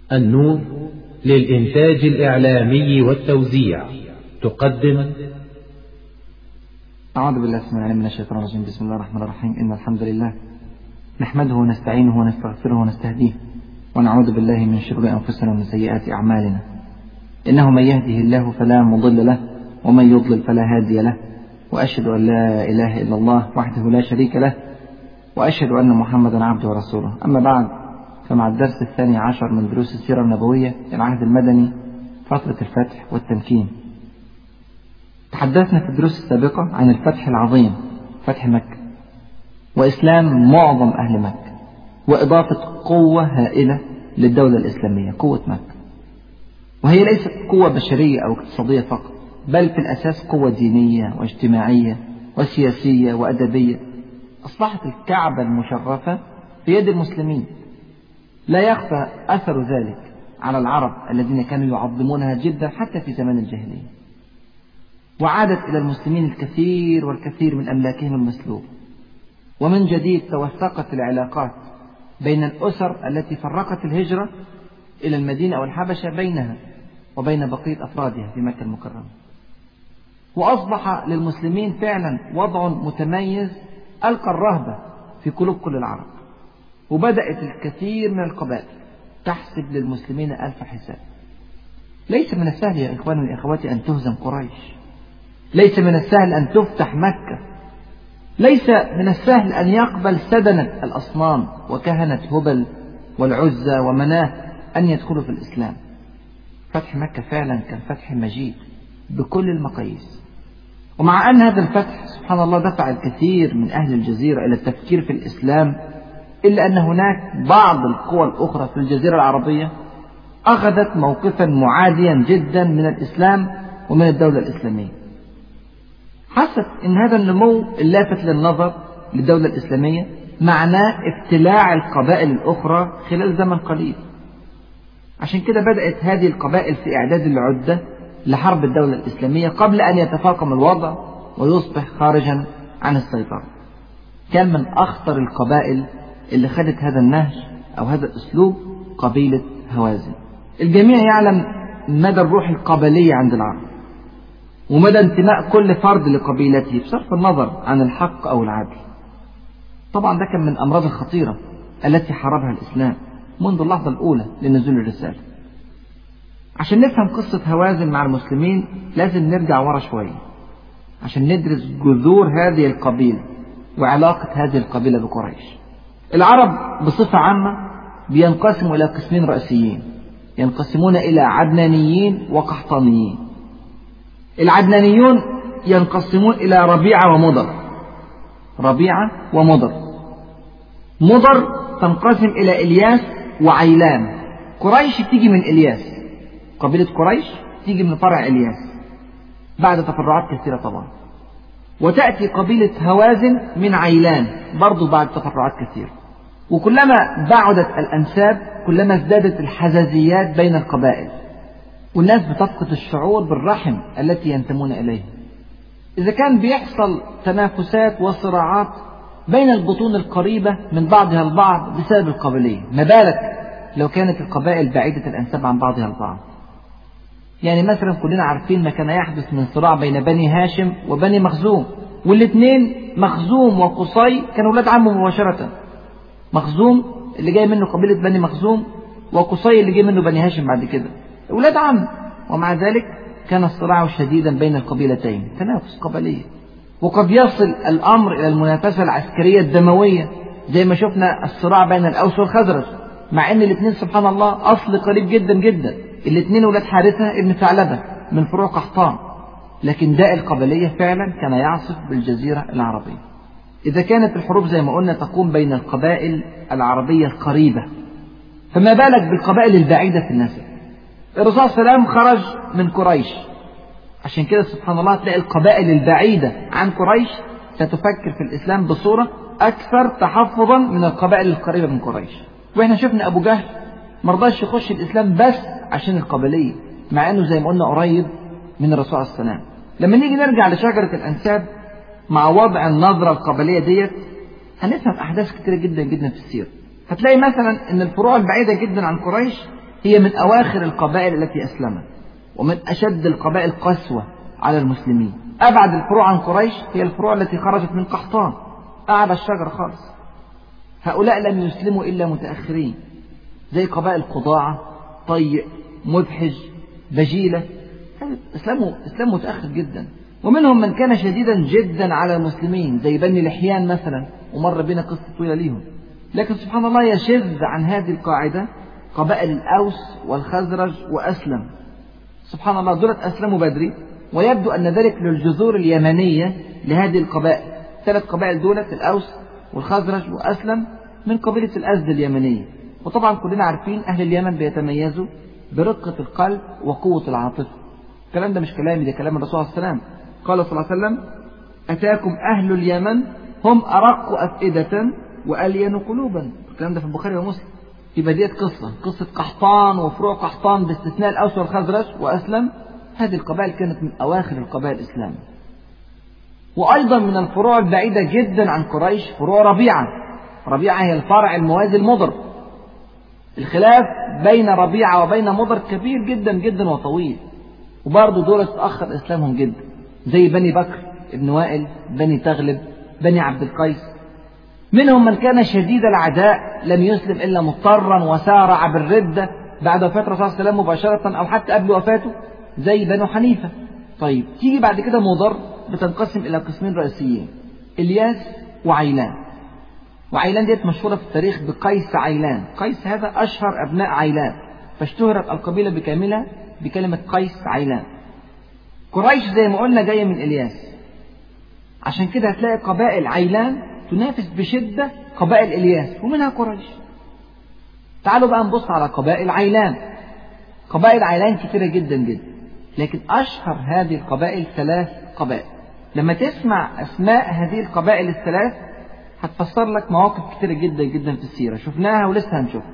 النور للإنتاج الإعلامي والتوزيع تقدم. أعوذ بالله السميع العليم من الشيطان الرجيم. بسم الله الرحمن الرحيم. إن الحمد لله نحمده ونستعينه ونستغفره ونستهديه ونعوذ بالله من شرور أنفسنا ومن سيئات أعمالنا. إنه من يهده الله فلا مضل له ومن يضلل فلا هادي له، وأشهد أن لا إله إلا الله وحده لا شريك له، وأشهد أن محمدا عبده ورسوله. أما بعد، فمع الدرس 12 من دروس السيرة النبوية للعهد المدني فترة الفتح والتمكين. تحدثنا في الدروس السابقة عن الفتح العظيم، فتح مكة، وإسلام معظم أهل مكة، وإضافة قوة هائلة للدولة الإسلامية، قوة مكة. وهي ليست قوة بشرية أو اقتصادية فقط، بل في الأساس قوة دينية واجتماعية وسياسية وأدبية. أصبحت الكعبة المشرفة في يد المسلمين. لا يخفى أثر ذلك على العرب الذين كانوا يعظمونها جدا حتى في زمان الجاهلية. وعادت إلى المسلمين الكثير والكثير من أملاكهم المسلوب. ومن جديد توثقت العلاقات بين الأسر التي فرقت الهجرة إلى المدينة أو الحبشة بينها وبين بقية أفرادها في مكة المكرمة. وأصبح للمسلمين فعلا وضع متميز ألقى الرهبة في قلوب كل العرب. وبدأت الكثير من القبائل تحسب للمسلمين ألف حساب. ليس من السهل يا إخواني وأخواتي أن تهزم قريش، ليس من السهل أن تفتح مكة، ليس من السهل أن يقبل سدنة الأصنام وكهنة هبل والعزى ومناه أن يدخلوا في الإسلام. فتح مكة فعلا كان فتح مجيد بكل المقاييس. ومع أن هذا الفتح سبحان الله دفع الكثير من أهل الجزيرة إلى التفكير في الإسلام، إلا أن هناك بعض القوى الأخرى في الجزيرة العربية أخذت موقفا معاديا جدا من الإسلام ومن الدولة الإسلامية. حست أن هذا النمو اللافت للنظر للدولة الإسلامية معناه ابتلاع القبائل الأخرى خلال زمن قليل. عشان كده بدأت هذه القبائل في إعداد العدة لحرب الدولة الإسلامية قبل أن يتفاقم الوضع ويصبح خارجا عن السيطرة. كان من أخطر القبائل اللي خدت هذا النهج أو هذا الأسلوب قبيلة هوازن. الجميع يعلم مدى الروح القبلية عند العرب ومدى انتماء كل فرد لقبيلته بصرف النظر عن الحق أو العدل. طبعا ده كان من الأمراض الخطيرة التي حاربها الإسلام منذ اللحظة الأولى لنزول الرسالة. عشان نفهم قصة هوازن مع المسلمين لازم نرجع ورا شوية عشان ندرس جذور هذه القبيلة وعلاقة هذه القبيلة بقريش. العرب بصفة عامة بينقسموا إلى قسمين رئيسيين، ينقسمون إلى عدنانيين وقحطانيين. العدنانيون ينقسمون إلى ربيعة ومضر. ربيعة ومضر. مضر تنقسم إلى إلياس وعيلان. قريش تيجي من إلياس، قبيلة قريش تيجي من فرع إلياس بعد تفرعات كثيرة طبعا. وتأتي قبيلة هوازن من عيلان برضو بعد تفرعات كثيرة. وكلما بعدت الأنساب كلما ازدادت الحزازيات بين القبائل، والناس بتفقد الشعور بالرحم التي ينتمون إليه. إذا كان بيحصل تنافسات وصراعات بين البطون القريبة من بعضها البعض بسبب القبلية، ما بالك لو كانت القبائل بعيدة الأنساب عن بعضها البعض. يعني مثلا كلنا عارفين ما كان يحدث من صراع بين بني هاشم وبني مخزوم، والاثنين مخزوم وقصي كانوا ولاد عمه مباشرة. مخزوم اللي جاي منه قبيلة بني مخزوم، وقصي اللي جاي منه بني هاشم بعد كده، ولاد عم. ومع ذلك كان الصراع شديدا بين القبيلتين، تنافس قبلية. وقد يصل الأمر إلى المنافسة العسكرية الدموية زي ما شفنا الصراع بين الأوس والخزرج، مع أن الاثنين سبحان الله أصل قريب جدا جدا. الاثنين ولاد حارثة ابن ثعلبة من فروع قحطان، لكن داء القبلية فعلا كان يعصف بالجزيرة العربية. إذا كانت الحروب زي ما قلنا تقوم بين القبائل العربية القريبة، فما بالك بالقبائل البعيدة في النسب. الرسول صلى الله عليه وسلم خرج من قريش، عشان كده سبحان الله تلاقي القبائل البعيدة عن قريش ستفكر في الإسلام بصورة أكثر تحفظا من القبائل القريبة من قريش. وإحنا شفنا أبو جهل مرضاش يخش الإسلام بس عشان القبلية، مع أنه زي ما قلنا قريب من الرسول عليه السلام. لما نيجي نرجع لشجرة الأنساب مع وضع النظرة القبلية ديت هنفهم أحداث كتيرة جدا جدا في السيرة. هتلاقي مثلا أن الفروع البعيدة جدا عن قريش هي من أواخر القبائل التي أسلمت، ومن أشد القبائل قسوة على المسلمين. أبعد الفروع عن قريش هي الفروع التي خرجت من قحطان، أعلى الشجر خالص. هؤلاء لم يسلموا إلا متأخرين، زي قبائل قضاعة، طيء، مذحج، بجيلة. إسلام متأخر جدا. ومنهم من كان شديدا جدا على المسلمين زي بني لحيان مثلا، ومر بنا قصة طويلة ليهم. لكن سبحان الله يشذ عن هذه القاعدة قبائل الأوس والخزرج وأسلم. سبحان الله دولت أسلموا بدري، ويبدو أن ذلك للجذور اليمنية لهذه القبائل. 3 قبائل دولت الأوس والخزرج وأسلم من قبيلة الأزد اليمنية. وطبعا كلنا عارفين أهل اليمن بيتميزوا برقة القلب وقوة العاطفة. الكلام ده مش كلامي، ده كلام الرسول صلى الله عليه وسلم. قال صلى الله عليه وسلم: أتاكم أهل اليمن هم أرق أفئدة وألين قلوبا. الكلام ده في البخاري ومسلم. في بداية قصة قحطان وفروع قحطان باستثناء الأوس والخزرج وأسلم. هذه القبائل كانت من أواخر القبائل الإسلام. وأيضا من الفروع البعيدة جدا عن قريش فروع ربيعة. ربيعة هي الفرع الموازي لمضر. الخلاف بين ربيعة وبين مضر كبير جدا جدا وطويل، وبرضه دول تأخر إسلامهم جدا، زي بني بكر ابن وائل، بني تغلب، بني عبد القيس. منهم من كان شديد العداء لم يسلم إلا مضطرا وسارع بالردة بعد وفاة الرسول صلى الله عليه وسلم مباشرة أو حتى قبل وفاته، زي بنو حنيفة. طيب تيجي بعد كده مضر بتنقسم إلى قسمين رئيسيين: إلياس وعيلان. وعيلان ديت مشهورة في التاريخ بقيس عيلان. قيس هذا أشهر أبناء عيلان، فاشتهرت القبيلة بكاملها بكلمة قيس عيلان. قريش زي ما قلنا جاية من إلياس، عشان كده هتلاقي قبائل عيلان تنافس بشدة قبائل إلياس ومنها قريش. تعالوا بقى نبص على قبائل عيلان. قبائل عيلان كثيرة جدا جدا، لكن أشهر هذه القبائل 3 قبائل. لما تسمع أسماء هذه القبائل ال3 هتفسر لك مواقف كثيرة جدا جدا في السيرة شفناها ولسه هنشوفها.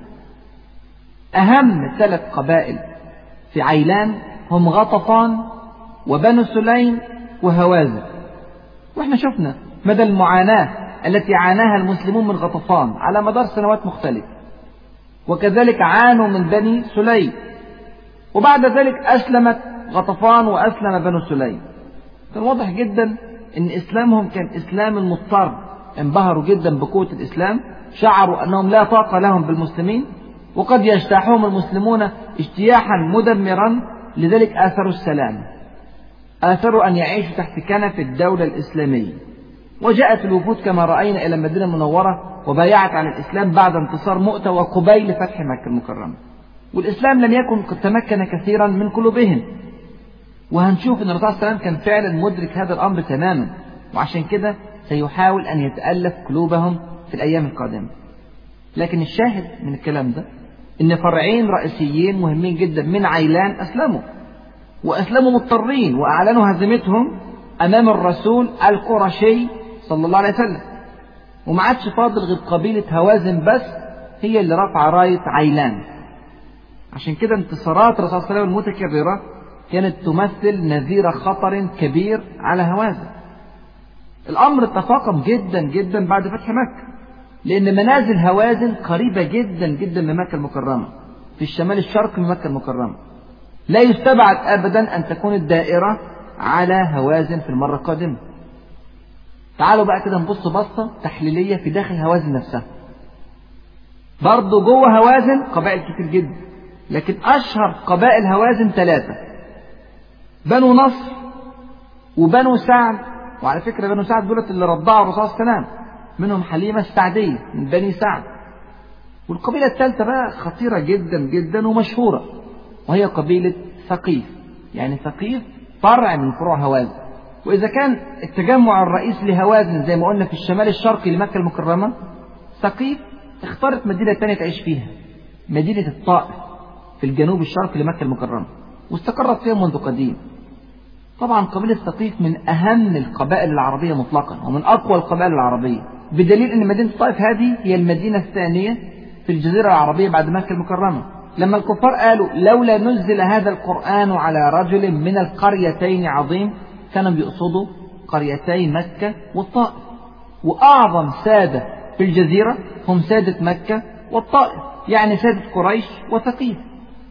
أهم 3 قبائل في عيلان هم غطفان وبنو سليم وهوازن. واحنا شفنا مدى المعاناة التي عاناها المسلمون من غطفان على مدار سنوات مختلفة، وكذلك عانوا من بني سليم، وبعد ذلك أسلمت غطفان وأسلم بنو سليم. كان واضح جدا أن إسلامهم كان إسلام المضطر. انبهروا جدا بقوة الإسلام، شعروا أنهم لا طاقة لهم بالمسلمين، وقد يجتاحهم المسلمون اجتياحا مدمرا، لذلك آثروا السلام، آثروا أن يعيشوا تحت كنف الدولة الإسلامية. وجاءت الوفود كما رأينا إلى المدينة المنورة وبايعت على الإسلام بعد انتصار مؤتة وقبيل فتح مكة المكرمة. والإسلام لم يكن قد تمكن كثيرا من قلوبهم، وهنشوف أن الرسول صلى الله عليه وسلم كان فعلا مدرك هذا الأمر تماما، وعشان كده سيحاول أن يتألف قلوبهم في الأيام القادمة. لكن الشاهد من الكلام ده إن فرعين رئيسيين مهمين جدا من عيلان أسلموا، وأسلموا مضطرين، وأعلنوا هزيمتهم أمام الرسول القرشي صلى الله عليه وسلم. وما عادش فاضل غير قبيلة هوازن بس هي اللي رفع راية عيلان. عشان كده انتصارات الرسول صلى الله عليه وسلم المتكررة كانت تمثل نذير خطر كبير على هوازن. الأمر تفاقم جدا جدا بعد فتح مكة، لأن منازل هوازن قريبة جدا جدا من مكة المكرمة، في الشمال الشرقي من مكة المكرمة. لا يستبعد أبدا أن تكون الدائرة على هوازن في المرة القادمة. تعالوا بقى كده نبص بصة تحليلية في داخل هوازن نفسها. برضو جوه هوازن قبائل كتير جدا، لكن أشهر قبائل هوازن 3: بنو نصر وبنو سعد. وعلى فكرة بنو سعد دولت اللي رضعوا الرسول صلى الله عليه وسلم، منهم حليمة السعدية من بني سعد. والقبيلة الثالثة بقى خطيرة جدا جدا ومشهورة، وهي قبيلة ثقيف. يعني ثقيف فرع من فروع هوازن. وإذا كان التجمع الرئيسي لهوازن زي ما قلنا في الشمال الشرقي لمكة المكرمة، ثقيف اختارت مدينة تانية تعيش فيها، مدينة الطائف في الجنوب الشرقي لمكة المكرمة، واستقرت فيها منذ قديم. طبعا قبيلة ثقيف من أهم القبائل العربية مطلقا، ومن أقوى القبائل العربية، بدليل أن مدينة الطائف هذه هي المدينة الثانية في الجزيرة العربية بعد مكة المكرمة. لما الكفار قالوا لولا نزل هذا القرآن على رجل من القريتين عظيم، كانوا بيقصدوا قريتي مكة والطائف، وأعظم سادة في الجزيرة هم سادة مكة والطائف، يعني سادة قريش وثقيف.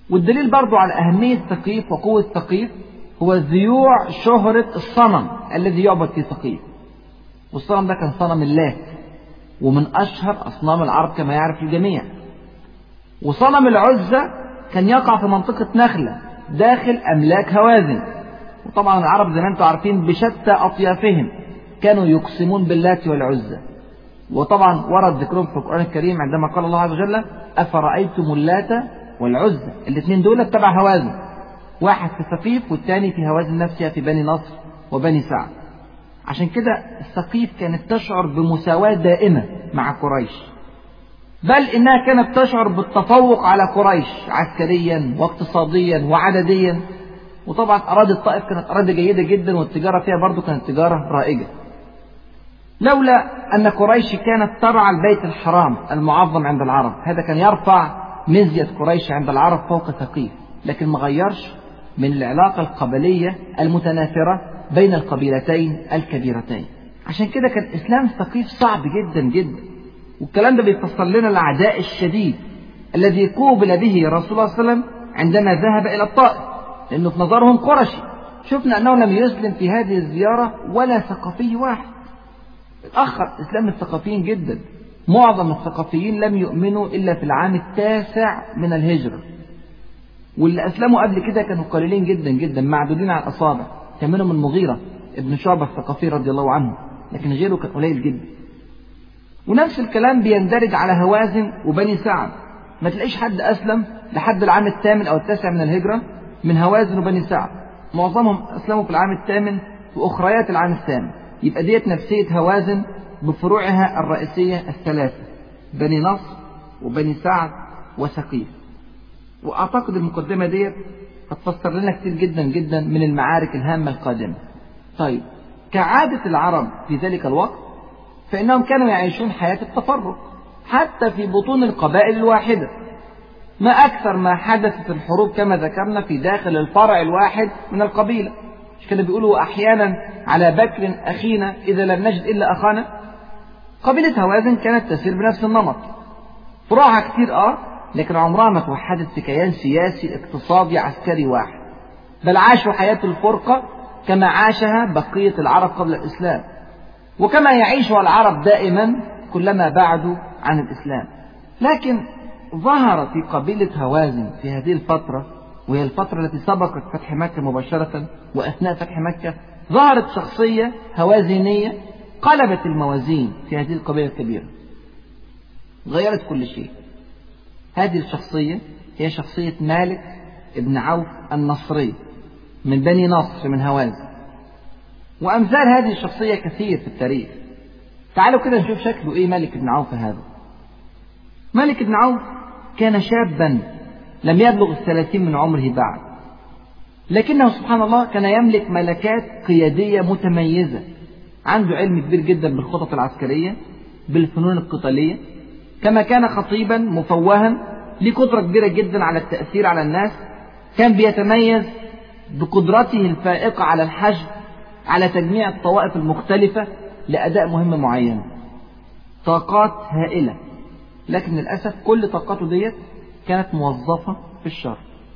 والدليل برضو على أهمية ثقيف وقوة ثقيف هو ذيوع شهرة الصنم الذي يعبد في ثقيف. والصنم ده كان صنم اللات، ومن أشهر أصنام العرب كما يعرف الجميع. وصنم العزة كان يقع في منطقة نخلة داخل أملاك هوازن. وطبعا العرب زي ما انتم عارفين بشتى أطيافهم كانوا يقسمون باللات والعزة. وطبعا ورد ذكرهم في القرآن الكريم عندما قال الله عز وجل: أفرأيتم اللات والعزة. الاثنين دول تبع هوازن، واحد في ثقيف والثاني في هوازن نفسها في بني نصر وبني سعد. عشان كده الثقيف كانت تشعر بمساواة دائمة مع قريش، بل إنها كانت تشعر بالتفوق على قريش عسكريا واقتصاديا وعدديا. وطبعا أراضي الطائف كانت أراضي جيدة جدا، والتجارة فيها برضو كانت تجارة رائجة، لولا أن قريش كانت ترعى البيت الحرام المعظم عند العرب. هذا كان يرفع مزية قريش عند العرب فوق ثقيف، لكن ما غيرش من العلاقة القبلية المتناثرة بين القبيلتين الكبيرتين. عشان كده كان إسلام ثقيف صعب جدا جدا. والكلام ده بيفسر لنا العداء الشديد الذي قوبل به رسول الله صلى الله عليه وسلم عندما ذهب إلى الطائف، لأنه في نظرهم قرشي. شفنا أنه لم يسلم في هذه الزيارة ولا ثقفي واحد. اتأخر إسلام الثقفيين جدا. معظم الثقفيين لم يؤمنوا إلا في العام 9 من الهجرة، واللي أسلموا قبل كده كانوا قليلين جدا جدا، معدودين على الأصابع. كان منهم المغيرة ابن شعبة الثقفي رضي الله عنه، لكن غيره كان قليل جدا. ونفس الكلام بيندرج على هوازن وبني سعد. ما تلاقيش حد أسلم لحد العام 8 أو 9 من الهجرة من هوازن وبني سعد. معظمهم أسلموا في العام 8 وأخريات العام 8. يبقى ديت نفسية هوازن بفروعها الرئيسية الثلاثة: بني نصر وبني سعد وثقيف. وأعتقد المقدمة ديت هتفسر لنا كتير جدا جدا من المعارك الهامة القادمة. طيب، كعادة العرب في ذلك الوقت فإنهم كانوا يعيشون حياة التفرق حتى في بطون القبائل الواحدة. ما أكثر ما حدث في الحروب كما ذكرنا في داخل الفرع الواحد من القبيلة. مش كانوا بيقولوا أحيانا على بكر أخينا إذا لم نجد إلا أخانا؟ قبيلة هوازن كانت تسير بنفس النمط، فروعها كتير لكن عمرها ما توحدت في كيان سياسي اقتصادي عسكري واحد، بل عاشوا حياة الفرقة كما عاشها بقية العرب قبل الإسلام، وكما يعيشها العرب دائما كلما بعدوا عن الإسلام. لكن ظهر في قبيلة هوازن في هذه الفترة، وهي الفترة التي سبقت فتح مكة مباشرة وأثناء فتح مكة، ظهرت شخصية هوازنية قلبت الموازين في هذه القبيلة الكبيرة، غيرت كل شيء. هذه الشخصية هي شخصية مالك ابن عوف النصري من بني نصر من هوازن. وأمثال هذه الشخصية كثير في التاريخ. تعالوا كده نشوف شكله إيه مالك ابن عوف هذا. مالك ابن عوف كان شابا لم يبلغ 30 من عمره بعد، لكنه سبحان الله كان يملك ملكات قيادية متميزة. عنده علم كبير جدا بالخطط العسكرية، بالفنون القتالية، كما كان خطيبا مفوها له قدرة كبيرة جدا على التأثير على الناس. كان بيتميز بقدرته الفائقة على الحشد، على تجميع الطوائف المختلفة لأداء مهمة معينة. طاقات هائلة، لكن للأسف كل طاقاته ديت كانت موظفة في الشر.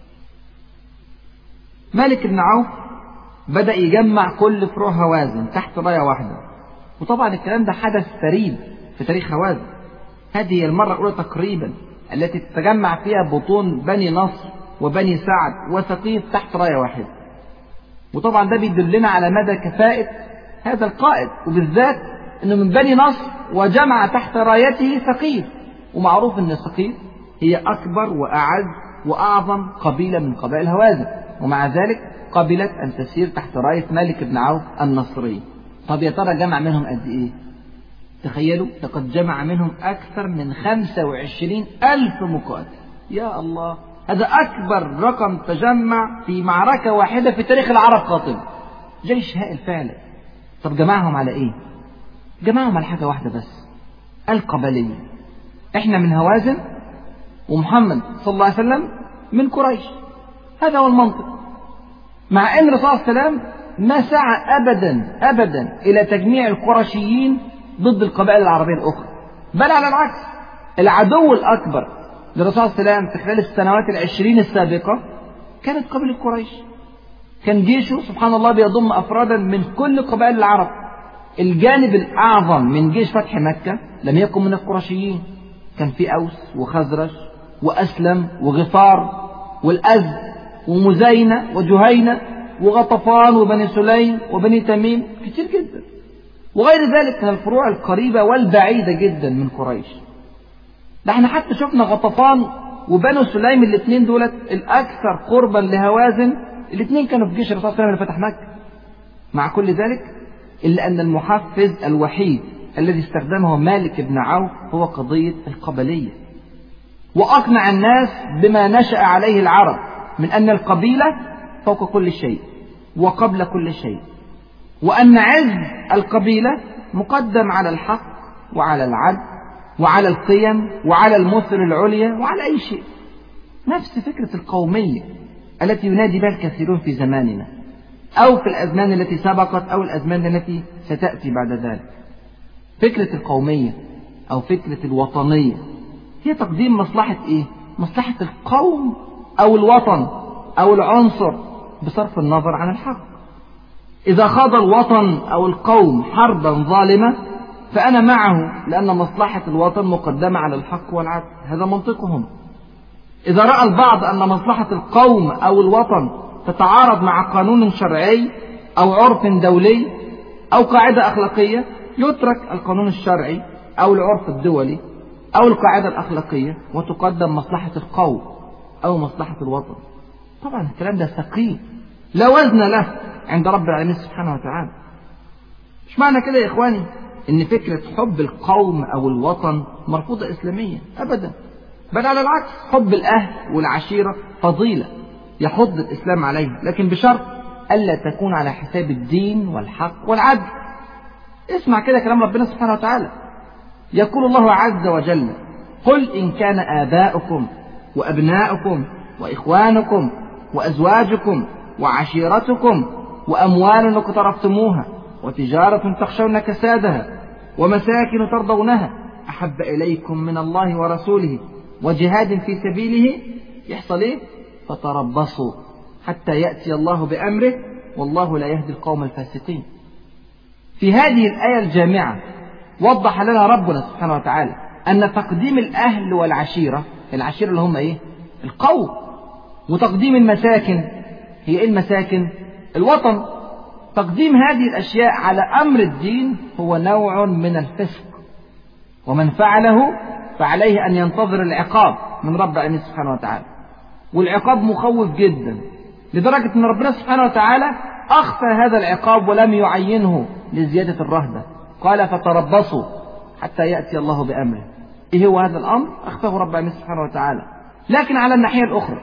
مالك بن عوف بدأ يجمع كل فروع هوازن تحت راية واحدة، وطبعا الكلام ده حدث فريد في تاريخ هوازن. هذه هي المرة الأولى تقريبا التي تتجمع فيها بطون بني نصر وبني سعد وثقيف تحت راية واحدة. وطبعا ده بيدلنا على مدى كفاءة هذا القائد، وبالذات انه من بني نصر وجمع تحت رايته ثقيف. ومعروف ان ثقيف هي اكبر واعز واعظم قبيلة من قبائل هوازن، ومع ذلك قبلت ان تسير تحت راية مالك بن عوف النصري. طب يا ترى جمع منهم قد ايه؟ تخيلوا، لقد جمع منهم اكثر من 25,000 مقاتل. يا الله، هذا اكبر رقم تجمع في معركة واحدة في تاريخ العرب قاطبة. جيش هائل فعلا. طب جمعهم على ايه؟ جمعهم على حاجة واحدة بس، القبلية. احنا من هوازن ومحمد صلى الله عليه وسلم من قريش، هذا هو المنطق. مع ان الرسول صلى الله عليه وسلم ما سعى ابدا الى تجميع القرشيين ضد القبائل العربية الاخرى، بل على العكس، العدو الاكبر للرسول صلى الله عليه وسلم في خلال السنوات 20 السابقة كانت قبيلة قريش. كان جيشه سبحان الله بيضم أفرادا من كل قبائل العرب. الجانب الأعظم من جيش فتح مكة لم يكن من القرشيين، كان في أوس وخزرج وأسلم وغفار والأز ومزينة وجهينة وغطفان وبني سليم وبني تميم، كتير جدا، وغير ذلك من الفروع القريبة والبعيدة جدا من قريش. ده احنا حتى شفنا غطفان وبني سليم الاثنين دولت الأكثر قربا لهوازن، الاثنين كانوا في جيش الرسول صلى الله عليه وسلم اللي فتح مكة. مع كل ذلك إلا أن المحفز الوحيد الذي استخدمه مالك بن عوف هو قضية القبلية، وأقنع الناس بما نشأ عليه العرب من أن القبيلة فوق كل شيء وقبل كل شيء، وأن عز القبيلة مقدم على الحق وعلى العدل وعلى القيم وعلى المثل العليا وعلى أي شيء. نفس فكرة القومية التي ينادي بها الكثيرون في زماننا أو في الأزمان التي سبقت أو الأزمان التي ستأتي بعد ذلك. فكرة القومية أو فكرة الوطنية هي تقديم مصلحة إيه؟ مصلحة القوم أو الوطن أو العنصر بصرف النظر عن الحق. إذا خاض الوطن أو القوم حربا ظالمة فأنا معه، لأن مصلحة الوطن مقدمة على الحق والعدل، هذا منطقهم. إذا رأى البعض أن مصلحة القوم أو الوطن تتعارض مع قانون شرعي أو عرف دولي أو قاعدة أخلاقية، يترك القانون الشرعي أو العرف الدولي أو القاعدة الأخلاقية وتقدم مصلحة القوم أو مصلحة الوطن. طبعا الكلام ده ثقيل لا وزن له عند رب العالمين سبحانه وتعالى. مش معنى كده يا إخواني إن فكرة حب القوم أو الوطن مرفوضة إسلاميا، أبدا، بل على العكس، حب الأهل والعشيرة فضيلة يحض الإسلام عليه، لكن بشرط ألا تكون على حساب الدين والحق والعدل. اسمع كده كلام ربنا سبحانه وتعالى، يقول الله عز وجل: قل إن كان آباؤكم وأبناؤكم وإخوانكم وأزواجكم وعشيرتكم وأموال اقترفتموها وتجارة تخشون كسادها ومساكن ترضونها أحب إليكم من الله ورسوله وجهاد في سبيله، يحصل إيه؟ فتربصوا حتى يأتي الله بأمره والله لا يهدي القوم الفاسقين. في هذه الآية الجامعة وضح لنا ربنا سبحانه وتعالى أن تقديم الأهل والعشيرة، العشيرة اللي هم إيه؟ القوم، وتقديم المساكن، هي إيه المساكن؟ الوطن. تقديم هذه الأشياء على أمر الدين هو نوع من الفسق، ومن فعله فعليه أن ينتظر العقاب من رب العالمين سبحانه وتعالى، والعقاب مخوف جدا لدرجة أن ربنا سبحانه وتعالى أخفى هذا العقاب ولم يعينه لزيادة الرهبة، قال فتربصوا حتى يأتي الله بأمره. إيه هو هذا الأمر؟ أخفاه رب العالمين سبحانه وتعالى. لكن على الناحية الأخرى،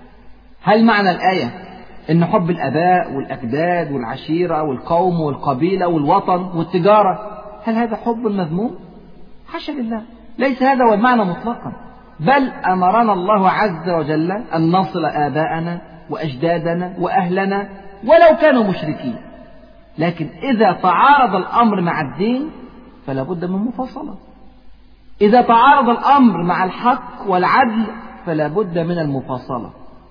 هل معنى الآية إن حب الآباء والأجداد والعشيرة والقوم والقبيلة والوطن والتجارة هل هذا حب مذموم؟ حاشا لله، ليس هذا هو المعنى مطلقا، بل أمرنا الله عز وجل أن نصل آباءنا وأجدادنا وأهلنا ولو كانوا مشركين. لكن إذا تعارض الأمر مع الدين فلا بد من مفاصلة، إذا تعارض الأمر مع الحق والعدل فلا بد من المفاصلة.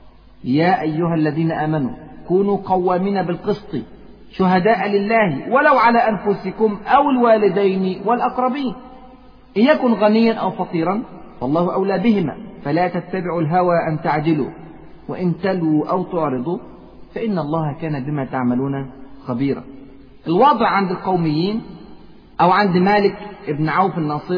يا أيها الذين آمنوا كونوا قوامين بالقسط شهداء لله ولو على أنفسكم أو الوالدين والأقربين إن يكن غنيا أو فقيرا فالله أولى بهما فلا تتبعوا الهوى أن تعدلوا وإن تلووا أو تعرضوا فإن الله كان بما تعملون خبيرا. الوضع عند القوميين أو عند مالك ابن عوف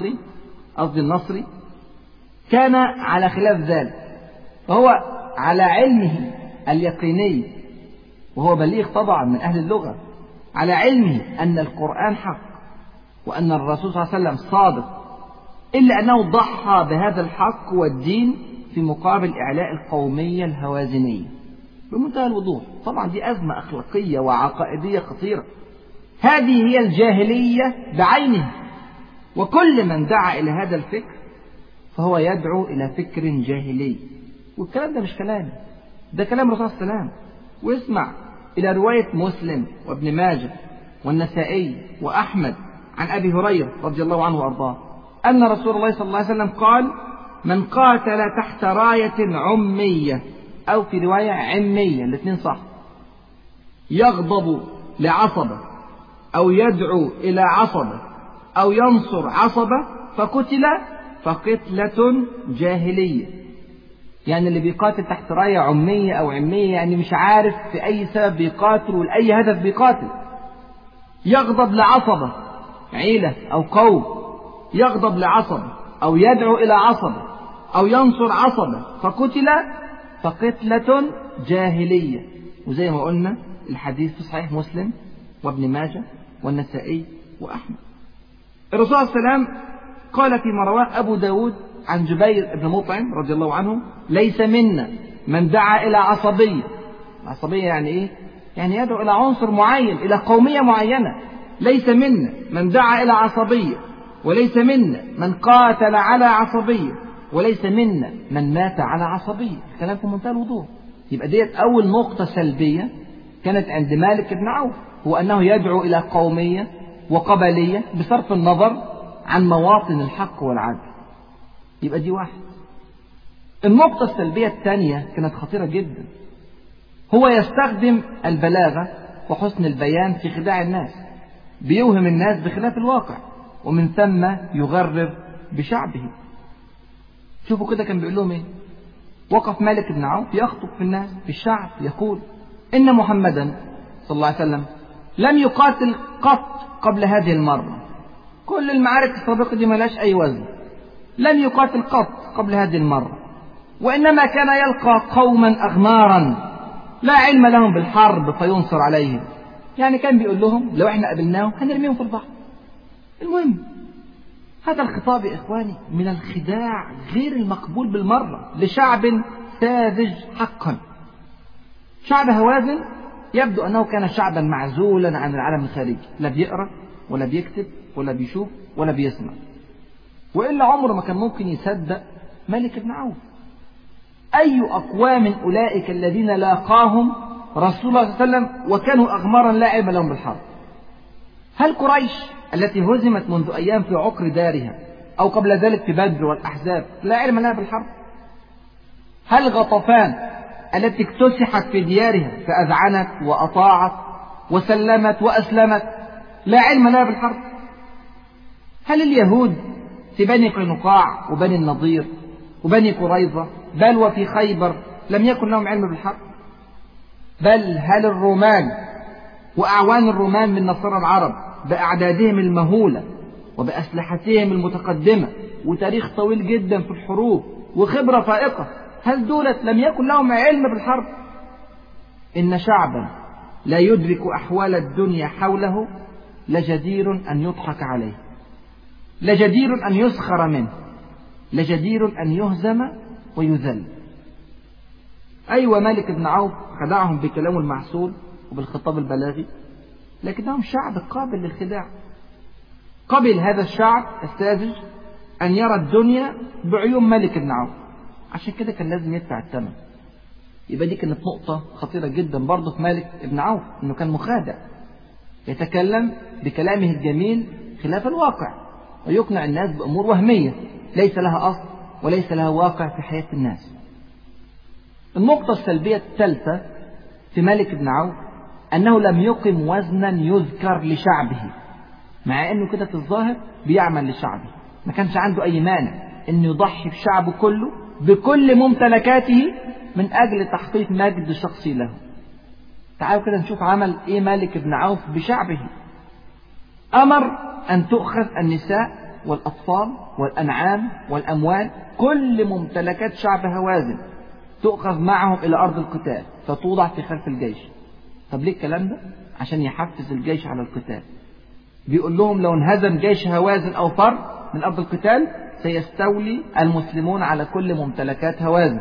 النصري كان على خلاف ذلك، فهو على علمه اليقيني، وهو بليغ طبعا من أهل اللغة، على علمه أن القرآن حق وأن الرسول صلى الله عليه وسلم صادق، إلا أنه ضحى بهذا الحق والدين في مقابل إعلاء القومية الهوازنية بمنتهى الوضوح. طبعا دي أزمة أخلاقية وعقائدية خطيرة، هذه هي الجاهلية بعينها، وكل من دعا إلى هذا الفكر فهو يدعو إلى فكر جاهلي. والكلام ده مش كلامي، ده كلام الرسول صلى الله عليه وسلم. واسمع إلى رواية مسلم وابن ماجه والنسائي وأحمد عن أبي هريرة رضي الله عنه وأرضاه أن رسول الله صلى الله عليه وسلم قال: من قاتل تحت راية عمية أو في رواية عمية، الاثنين صح، يغضب لعصبة أو يدعو إلى عصبة أو ينصر عصبة فقتل فقتلة جاهلية. يعني اللي بيقاتل تحت راية عمية أو عمية يعني مش عارف في أي سبب بيقاتل ولأي هدف بيقاتل. يغضب لعصبة عيلة أو قوم، يغضب لعصبة أو يدعو إلى عصبة أو ينصر عصبة فقتل فقتلة جاهلية. وزي ما قلنا الحديث في صحيح مسلم وابن ماجه والنسائي وأحمد. الرسول صلى الله عليه وسلم قال فيما رواه أبو داود عن جبير بن مطعم رضي الله عنه: ليس منا من دعا إلى عصبية. العصبية يعني إيه؟ يعني يدعو إلى عنصر معين، إلى قومية معينة. ليس منا من دعا إلى عصبية، وليس منا من قاتل على عصبية، وليس منا من مات على عصبية. الكلام في منتهى الوضوح. يبقى ديت أول نقطة سلبية كانت عند مالك بن عوف، هو أنه يدعو إلى قومية وقبلية بصرف النظر عن مواطن الحق والعدل. يبقى دي واحد. النقطة السلبية الثانية كانت خطيرة جدا، هو يستخدم البلاغة وحسن البيان في خداع الناس، بيوهم الناس بخلاف الواقع، ومن ثم يغرر بشعبه. شوفوا كده كان بيقول لهم ايه. وقف مالك بن عوف يخطب في الناس في الشعب يقول: إن محمدا صلى الله عليه وسلم لم يقاتل قط قبل هذه المرة. كل المعارك السابقة دي ملاش أي وزن. لم يقاتل قط قبل هذه المرة، وإنما كان يلقى قوما أغمارا لا علم لهم بالحرب فينصر عليهم. يعني كان بيقول لهم لو احنا قابلناهم هنرميهم في البحر. المهم هذا الخطاب يا إخواني من الخداع غير المقبول بالمرة لشعب ساذج حقا. شعب هوازن يبدو أنه كان شعبا معزولا عن العالم الخارجي، لا بيقرأ ولا بيكتب ولا بيشوف ولا بيسمع، وإلا عمره ما كان ممكن يصدق مالك بن عوف. أي أقوام أولئك الذين لاقاهم رسول الله صلى الله عليه وسلم وكانوا أغمارا لا علم لهم بالحرب؟ هل قريش التي هزمت منذ أيام في عقر دارها أو قبل ذلك في بدر والأحزاب لا علم لها بالحرب؟ هل غطفان التي اكتسحت في ديارها فأذعنت وأطاعت وسلمت وأسلمت لا علم لها بالحرب؟ هل اليهود في بني قينقاع وبني النضير وبني قريظة بل وفي خيبر لم يكن لهم علم بالحرب؟ بل هل الرومان وأعوان الرومان من نصارى العرب بأعدادهم المهولة وبأسلحتهم المتقدمة وتاريخ طويل جدا في الحروب وخبرة فائقة، هل دولت لم يكن لهم علم بالحرب؟ إن شعبا لا يدرك أحوال الدنيا حوله لجدير أن يضحك عليه، لجدير أن يسخر منه، لجدير أن يهزم ويذل. أيوة مالك بن عوف خدعهم بكلامه المعسول وبالخطاب البلاغي، لكنهم شعب قابل للخداع. قبل هذا الشعب الساذج أن يرى الدنيا بعيون مالك بن عوف، عشان كده كان لازم يدفع الثمن. يبقى دي كانت نقطة خطيرة جدا برضه في مالك بن عوف، إنه كان مخادع، يتكلم بكلامه الجميل خلاف الواقع ويقنع الناس بأمور وهمية ليس لها أصل وليس لها واقع في حياة الناس. النقطة السلبية الثالثة في مالك بن عوف أنه لم يقم وزنا يذكر لشعبه، مع أنه كده في الظاهر بيعمل لشعبه، ما كانش عنده أي مانع أنه يضحي بشعبه كله بكل ممتلكاته من أجل تحقيق مجد شخصي له. تعالوا كده نشوف عمل إيه مالك بن عوف بشعبه. أمر أن تؤخذ النساء والأطفال والأنعام والأموال، كل ممتلكات شعب هوازن تؤخذ معهم إلى أرض القتال فتوضع في خلف الجيش. طب ليه الكلام ده؟ عشان يحفز الجيش على القتال. بيقول لهم لو انهزم جيش هوازن أو فر من أرض القتال سيستولي المسلمون على كل ممتلكات هوازن.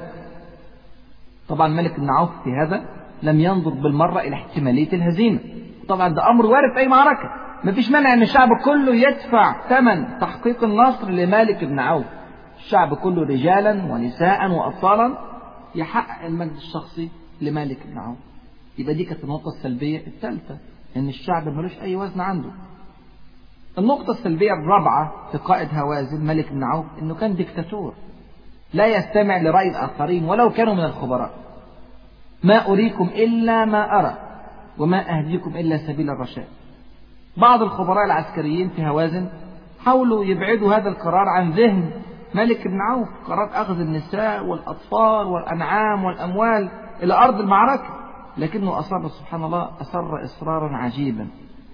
طبعا مالك بن عوف في هذا لم ينظر بالمرة إلى احتمالية الهزيمة. طبعا ده أمر وارد في أي معركة، مفيش مانع أن الشعب كله يدفع ثمن تحقيق النصر لمالك بن عوف. الشعب كله رجالا ونساء وأطفالا يحقق المجد الشخصي لمالك بن عوف. يبقى دي كانت النقطة السلبية الثالثة، أن الشعب ملوش أي وزن عنده. النقطة السلبية الرابعة في قائد هوازن مالك بن عوف أنه كان ديكتاتور. لا يستمع لرأي الآخرين ولو كانوا من الخبراء. ما أريكم إلا ما أرى وما أهديكم إلا سبيل الرشاد. بعض الخبراء العسكريين في هوازن حاولوا يبعدوا هذا القرار عن ذهن مالك بن عوف، قرار أخذ النساء والأطفال والأنعام والأموال إلى أرض المعركة، لكنه أصر سبحان الله، أصر إصرارا عجيبا.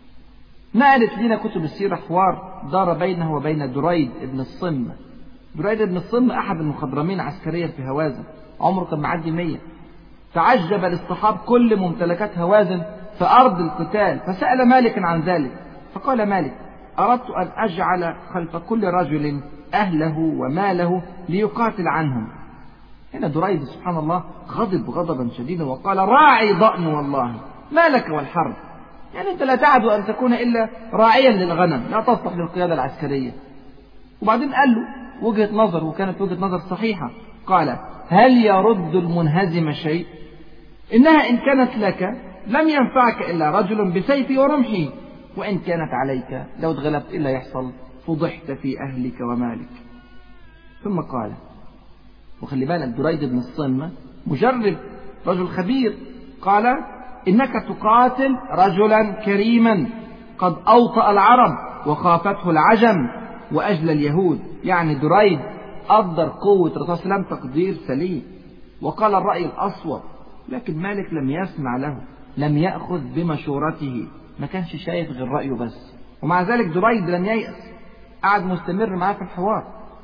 نقلت لنا كتب السيرة حوار دار بينه وبين دريد بن الصم. دريد بن الصم أحد المخضرمين عسكريا في هوازن، عمره كان معدي 100. تعجب لاصطحاب كل ممتلكات هوازن في أرض القتال، فسأل مالك عن ذلك، فقال مالك: أردت أن أجعل خلف كل رجل أهله وماله ليقاتل عنهم. هنا دريد سبحان الله غضب غضبا شديدا وقال: راعي ضأن والله ما لك والحرب، يعني أنت لا تعد أن تكون إلا راعيا للغنم، لا تصلح للقيادة العسكرية. وبعدين قال له وجهة نظر، وكانت وجهة نظر صحيحة، قال: هل يرد المنهزم شيء؟ إنها إن كانت لك لم ينفعك إلا رجل بسيفه ورمحه، وإن كانت عليك لو اتغلبت إلا يحصل فضحت في أهلك ومالك. ثم قال، وخلي بالك دريد بن الصم مجرب، رجل خبير، قال: إنك تقاتل رجلا كريما قد أوطأ العرب وخافته العجم وأجل اليهود. يعني دريد قدر قوة الرسول صلى الله عليه وسلم تقدير سليم، وقال الرأي الأصوب، لكن مالك لم يسمع له، لم يأخذ بمشورته، ما كانش شايف غير رأيه بس. ومع ذلك دريد لم ييأس، قعد مستمر معاه في الحوار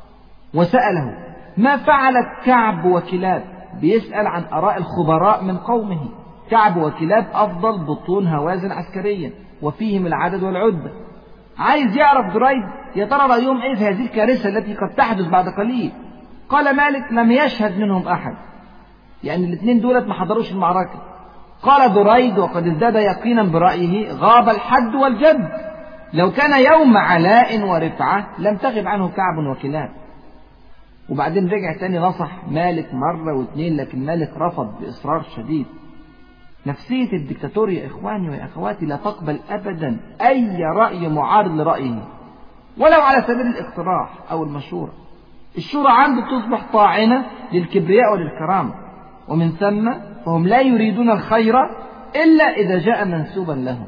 وسأله: ما فعلت كعب وكلاب؟ بيسأل عن آراء الخبراء من قومه. كعب وكلاب أفضل بطون هوازن عسكريا وفيهم العدد والعدة. عايز يعرف دريد يا ترى رأيهم إيه في هذه الكارثة التي قد تحدث بعد قليل. قال مالك: لم يشهد منهم أحد، يعني الاثنين دولت ما حضروش المعركة. قال دريد وقد ازداد يقينا برأيه: غاب الحد والجد، لو كان يوم علاء ورفعة لم تغب عنه كعب وكلاب. وبعدين رجع تاني نصح مالك مرة واثنين، لكن مالك رفض بإصرار شديد. نفسية الدكتاتور يا إخواني وأخواتي لا تقبل أبدا أي رأي معارض لرأيه، ولو على سبيل الاقتراح أو المشورة. الشورى عنده تصبح طاعنة للكبرياء وللكرامة، ومن ثم فهم لا يريدون الخير إلا إذا جاء منسوبا لهم.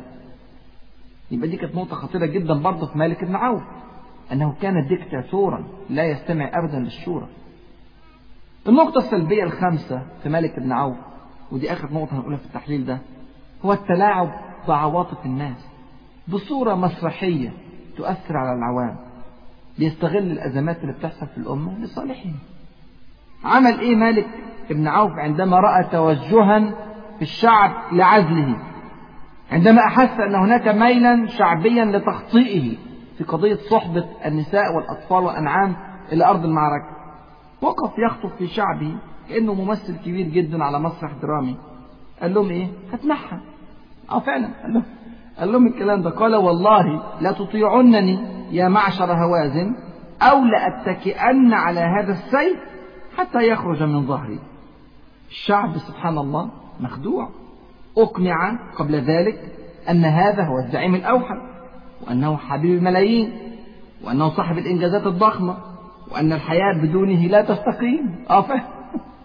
يبقى دي كانت نقطة خطيرة جدا برضه في مالك بن عوف، أنه كان ديكتاتورا لا يستمع أبدا للشورى. النقطة السلبية الخامسة في مالك بن عوف، ودي آخر نقطة هنقولها في التحليل ده، هو التلاعب بعواطف الناس بصورة مسرحية تؤثر على العوام. بيستغل الأزمات اللي بتحصل في الأمة لصالحه. عمل إيه مالك بن عوف عندما رأى توجها في الشعب لعزله، عندما أحس أن هناك ميلا شعبيا لتخطئه في قضية صحبة النساء والأطفال والأنعام إلى أرض المعركة؟ وقف يخطب في شعبه كأنه ممثل كبير جدا على مسرح درامي. قال لهم إيه؟ هتنحى. فعلا قال لهم الكلام ده. قال: والله لا تطيعنني يا معشر هوازن، أو لأتكئن على هذا السيف حتى يخرج من ظهري. الشعب سبحان الله مخدوع، أقنع قبل ذلك أن هذا هو الزعيم الأوحد، وأنه حبيب الملايين، وأنه صاحب الإنجازات الضخمة، وأن الحياة بدونه لا تستقيم. فهم.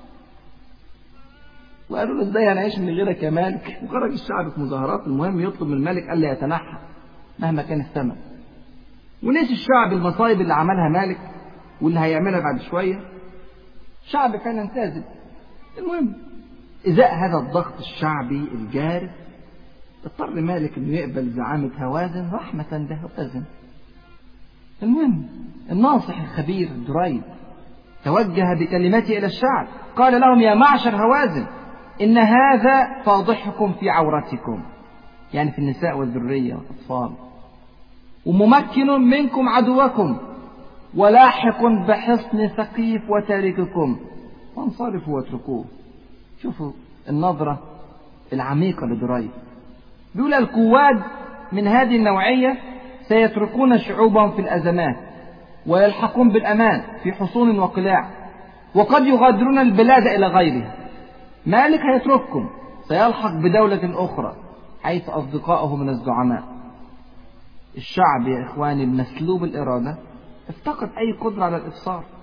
وقالوا له: ازاي هنعيش من غيرك يا مالك؟ وخرج الشعب في مظاهرات، المهم يطلب من الملك ألا يتنحى مهما كان الثمن. ونسي الشعب المصايب اللي عملها مالك واللي هيعملها بعد شوية. شعب فعلا ساذج. المهم إزاء هذا الضغط الشعبي الجارف اضطر مالك انه يقبل زعامة هوازن رحمة بهوازن. المهم الناصح الخبير دريد توجه بكلمته إلى الشعب، قال لهم: يا معشر هوازن، إن هذا فاضحكم في عورتكم، يعني في النساء والذرية والأطفال، وممكن منكم عدوكم، ولاحق بحصن ثقيف وتارككم، وانصرفوا واتركوه. شوفوا النظرة العميقة لدريد. بيقول: القواد من هذه النوعية سيتركون شعوبهم في الأزمات ويلحقون بالأمان في حصون وقلاع، وقد يغادرون البلاد إلى غيرها. مالك هيترككم، سيلحق بدولة أخرى حيث أصدقائه من الزعماء. الشعب يا إخواني المسلوب الإرادة افتقد أي قدرة على الإبصار.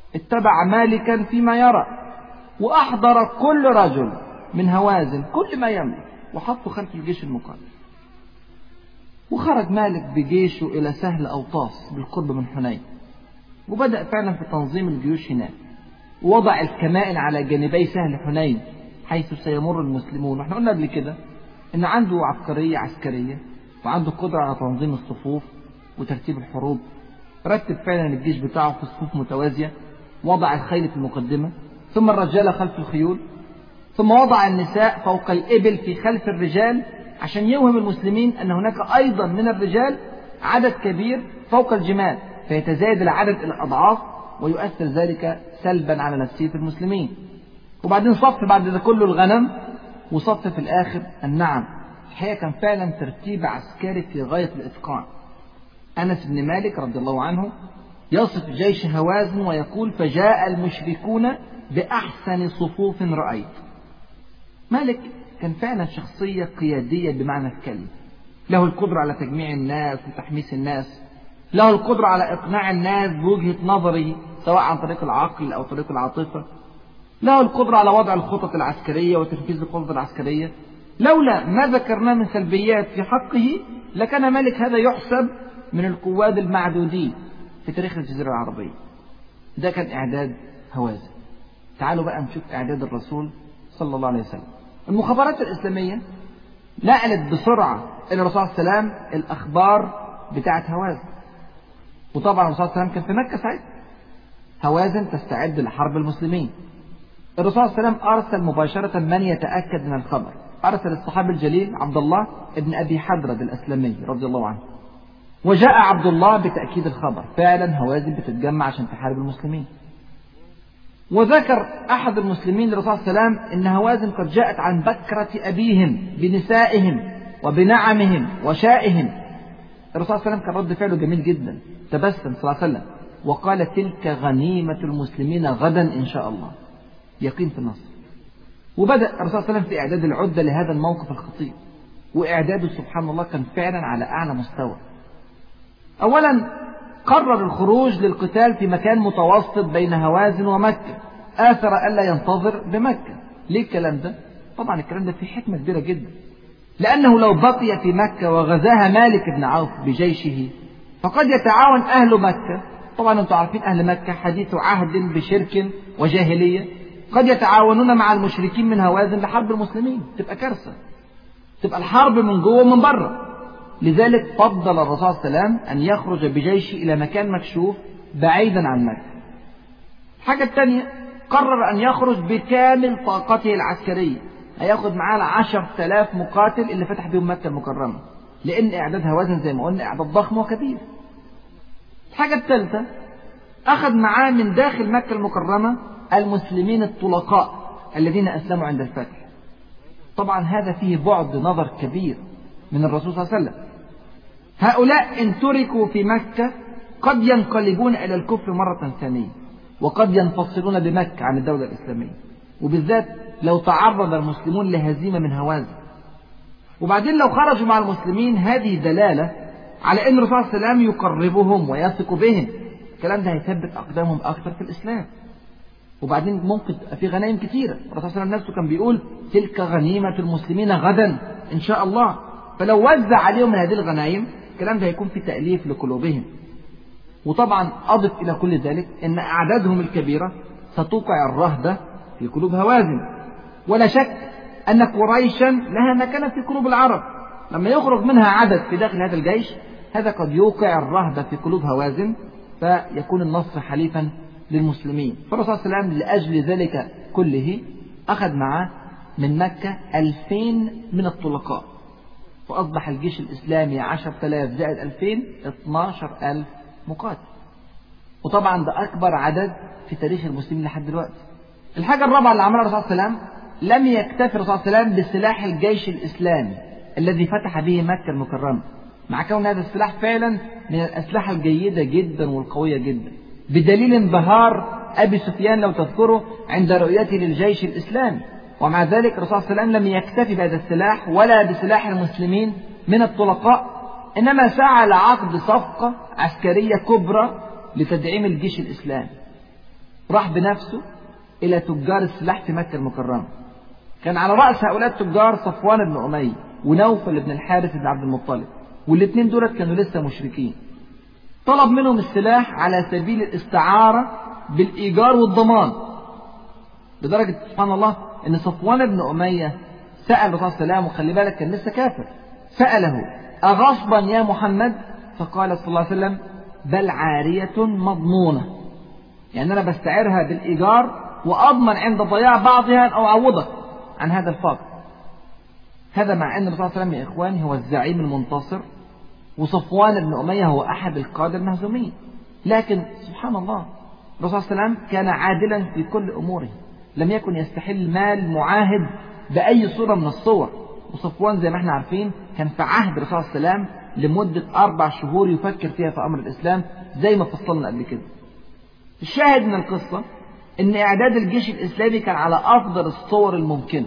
اتبع مالكا فيما يرى، وأحضر كل رجل من هوازن كل ما يملك وحطه خلف الجيش المقاتل. وخرج مالك بجيشه إلى سهل أوطاس بالقرب من حنين، وبدأ فعلا في تنظيم الجيوش هناك، ووضع الكمائن على جانبي سهل حنين حيث سيمر المسلمون. واحنا قلنا قبل كده ان عنده عبقرية عسكرية وعنده قدرة على تنظيم الصفوف وترتيب الحروب. رتب فعلا الجيش بتاعه في صفوف متوازية، وضع الخيل في المقدمة، ثم الرجال خلف الخيول، ثم وضع النساء فوق الإبل في خلف الرجال عشان يوهم المسلمين أن هناك أيضا من الرجال عدد كبير فوق الجمال، فيتزايد العدد إلى أضعاف ويؤثر ذلك سلبا على نفسية المسلمين. وبعدين صف بعد ده كله الغنم، وصف في الآخر النعم. الحقيقة كان فعلا ترتيب عسكري في غاية الإتقان. أنس بن مالك رضي الله عنه يصف جيش هوازن ويقول: فجاء المشركون بأحسن صفوف رأيت. مالك كان فعلا شخصية قيادية بمعنى الكلمة، له القدرة على تجميع الناس وتحميس الناس، له القدرة على إقناع الناس بوجهة نظره سواء عن طريق العقل أو طريق العاطفة، له القدرة على وضع الخطط العسكرية وتنفيذ الخطط العسكرية. لولا ما ذكرناه من سلبيات في حقه لكان مالك هذا يحسب من القواد المعدودين في تاريخ الجزيرة العربية. ده كان إعداد هوازن. تعالوا بقى نشوف إعداد الرسول صلى الله عليه وسلم. المخابرات الإسلامية نقلت بسرعة إلى الرسول صلى الله عليه وسلم الأخبار بتاعة هوازن. وطبعا الرسول صلى الله عليه وسلم كان في مكة ساعتها. هوازن تستعد لحرب المسلمين. الرسول صلى الله عليه وسلم أرسل مباشرة من يتأكد من الخبر. أرسل الصحابي الجليل عبد الله ابن أبي حدرد الأسلمي رضي الله عنه، وجاء عبد الله بتأكيد الخبر. فعلا هوازن بتتجمع عشان تحارب المسلمين. وذكر أحد المسلمين للرسول صلى الله عليه وسلم إن هوازن قد جاءت عن بكرة أبيهم بنسائهم وبنعمهم وشائهم. الرسول صلى الله عليه وسلم كان رد فعله جميل جدا، تبسم صلى الله عليه وسلم وقال: تلك غنيمة المسلمين غدا إن شاء الله. يقين في النصر. وبدأ الرسول صلى الله عليه وسلم في إعداد العدة لهذا الموقف الخطير، وإعداده سبحان الله كان فعلا على أعلى مستوى. أولا قرر الخروج للقتال في مكان متوسط بين هوازن ومكة، آثر ألا ينتظر بمكة. ليه الكلام ده؟ طبعا الكلام ده فيه حكمة كبيرة جدا، لأنه لو بقي في مكة وغزاها مالك بن عوف بجيشه فقد يتعاون أهل مكة. طبعا أنتم عارفين أهل مكة حديث عهد بشرك وجاهلية، قد يتعاونون مع المشركين من هوازن لحرب المسلمين. تبقى كارثة، تبقى الحرب من جوه ومن بره. لذلك فضل الرسول صلى الله عليه وسلم أن يخرج بجيشه إلى مكان مكشوف بعيدا عن مكة. الحاجة الثانية قرر أن يخرج بكامل طاقته العسكرية، هياخد معاه 10,000 مقاتل اللي فتح بهم مكة المكرمة، لأن إعداد هوازن زي ما قلنا إعداد ضخم وكبير. الحاجة الثالثة أخذ معاه من داخل مكة المكرمة المسلمين الطلقاء الذين أسلموا عند الفتح. طبعا هذا فيه بعد نظر كبير من الرسول صلى الله عليه وسلم. هؤلاء إن تركوا في مكة قد ينقلبون إلى الكفر مرة ثانية، وقد ينفصلون بمكة عن الدولة الإسلامية، وبالذات لو تعرض المسلمون لهزيمة من هوازن. وبعدين لو خرجوا مع المسلمين هذه دلالة على أن الرسول صلى الله عليه وسلم يقربهم ويثق بهم. الكلام ده هيثبت أقدامهم أكثر في الإسلام. وبعدين ممكن في غنائم كثيرة. الرسول صلى الله عليه وسلم نفسه كان بيقول: تلك غنيمة المسلمين غدا إن شاء الله. فلو وزع عليهم من هذه الغنائم الكلام ده هيكون في تأليف لقلوبهم. وطبعا أضف إلى كل ذلك أن أعدادهم الكبيرة ستوقع الرهبة في قلوب هوازن. ولا شك أن قريشا لها مكانة في قلوب العرب. لما يخرج منها عدد في داخل هذا الجيش هذا قد يوقع الرهبة في قلوب هوازن، فيكون النصر حليفا للمسلمين. فالرسول صلى الله عليه وسلم لأجل ذلك كله أخذ معه من مكة 2000 من الطلقاء، وأصبح الجيش الإسلامي 10,000 زائد 2000 12,000 مقاتل. وطبعا ده أكبر عدد في تاريخ المسلمين لحد دلوقتي. الحاجة الرابعة اللي عملها الرسول صلى الله عليه وسلم، لم يكتفي الرسول صلى الله عليه وسلم بسلاح الجيش الإسلامي الذي فتح به مكة المكرمة، مع كون هذا السلاح فعلا من الأسلحة الجيدة جدا والقوية جدا، بدليل انبهار أبي سفيان لو تذكره عند رؤيته للجيش الإسلامي. ومع ذلك الرسول صلى الله عليه وسلم لم يكتفي بهذا السلاح ولا بسلاح المسلمين من الطلقاء، إنما سعى لعقد صفقة عسكرية كبرى لتدعيم الجيش الإسلامي. راح بنفسه إلى تجار السلاح في مكة المكرمة. كان على رأس هؤلاء التجار صفوان بن أمية ونوفل بن الحارث بن عبد المطلب، والاثنين دولت كانوا لسه مشركين. طلب منهم السلاح على سبيل الاستعارة بالإيجار والضمان، لدرجة سبحان الله أن صفوان بن أمية سأل الرسول صلى الله عليه وسلم، وخلي بالك كان لسه كافر، سأله: أغصبا يا محمد؟ فقال صلى الله عليه وسلم: بل عارية مضمونة، يعني أنا بستعيرها بالإيجار وأضمن عند ضياع بعضها أو أعوضك عن هذا الفقر. هذا مع أن الرسول صلى الله عليه وسلم يا إخواني هو الزعيم المنتصر، وصفوان بن أمية هو أحد القادة المهزومين، لكن سبحان الله الرسول صلى الله عليه وسلم كان عادلا في كل أموره، لم يكن يستحل مال معاهد بأي صورة من الصور. وصفوان زي ما احنا عارفين كان في عهد الرسول صلى الله عليه وسلم لمدة 4 شهور يفكر فيها في أمر الإسلام زي ما فصلنا قبل كده. الشاهد من القصة أن إعداد الجيش الإسلامي كان على أفضل الصور الممكنة.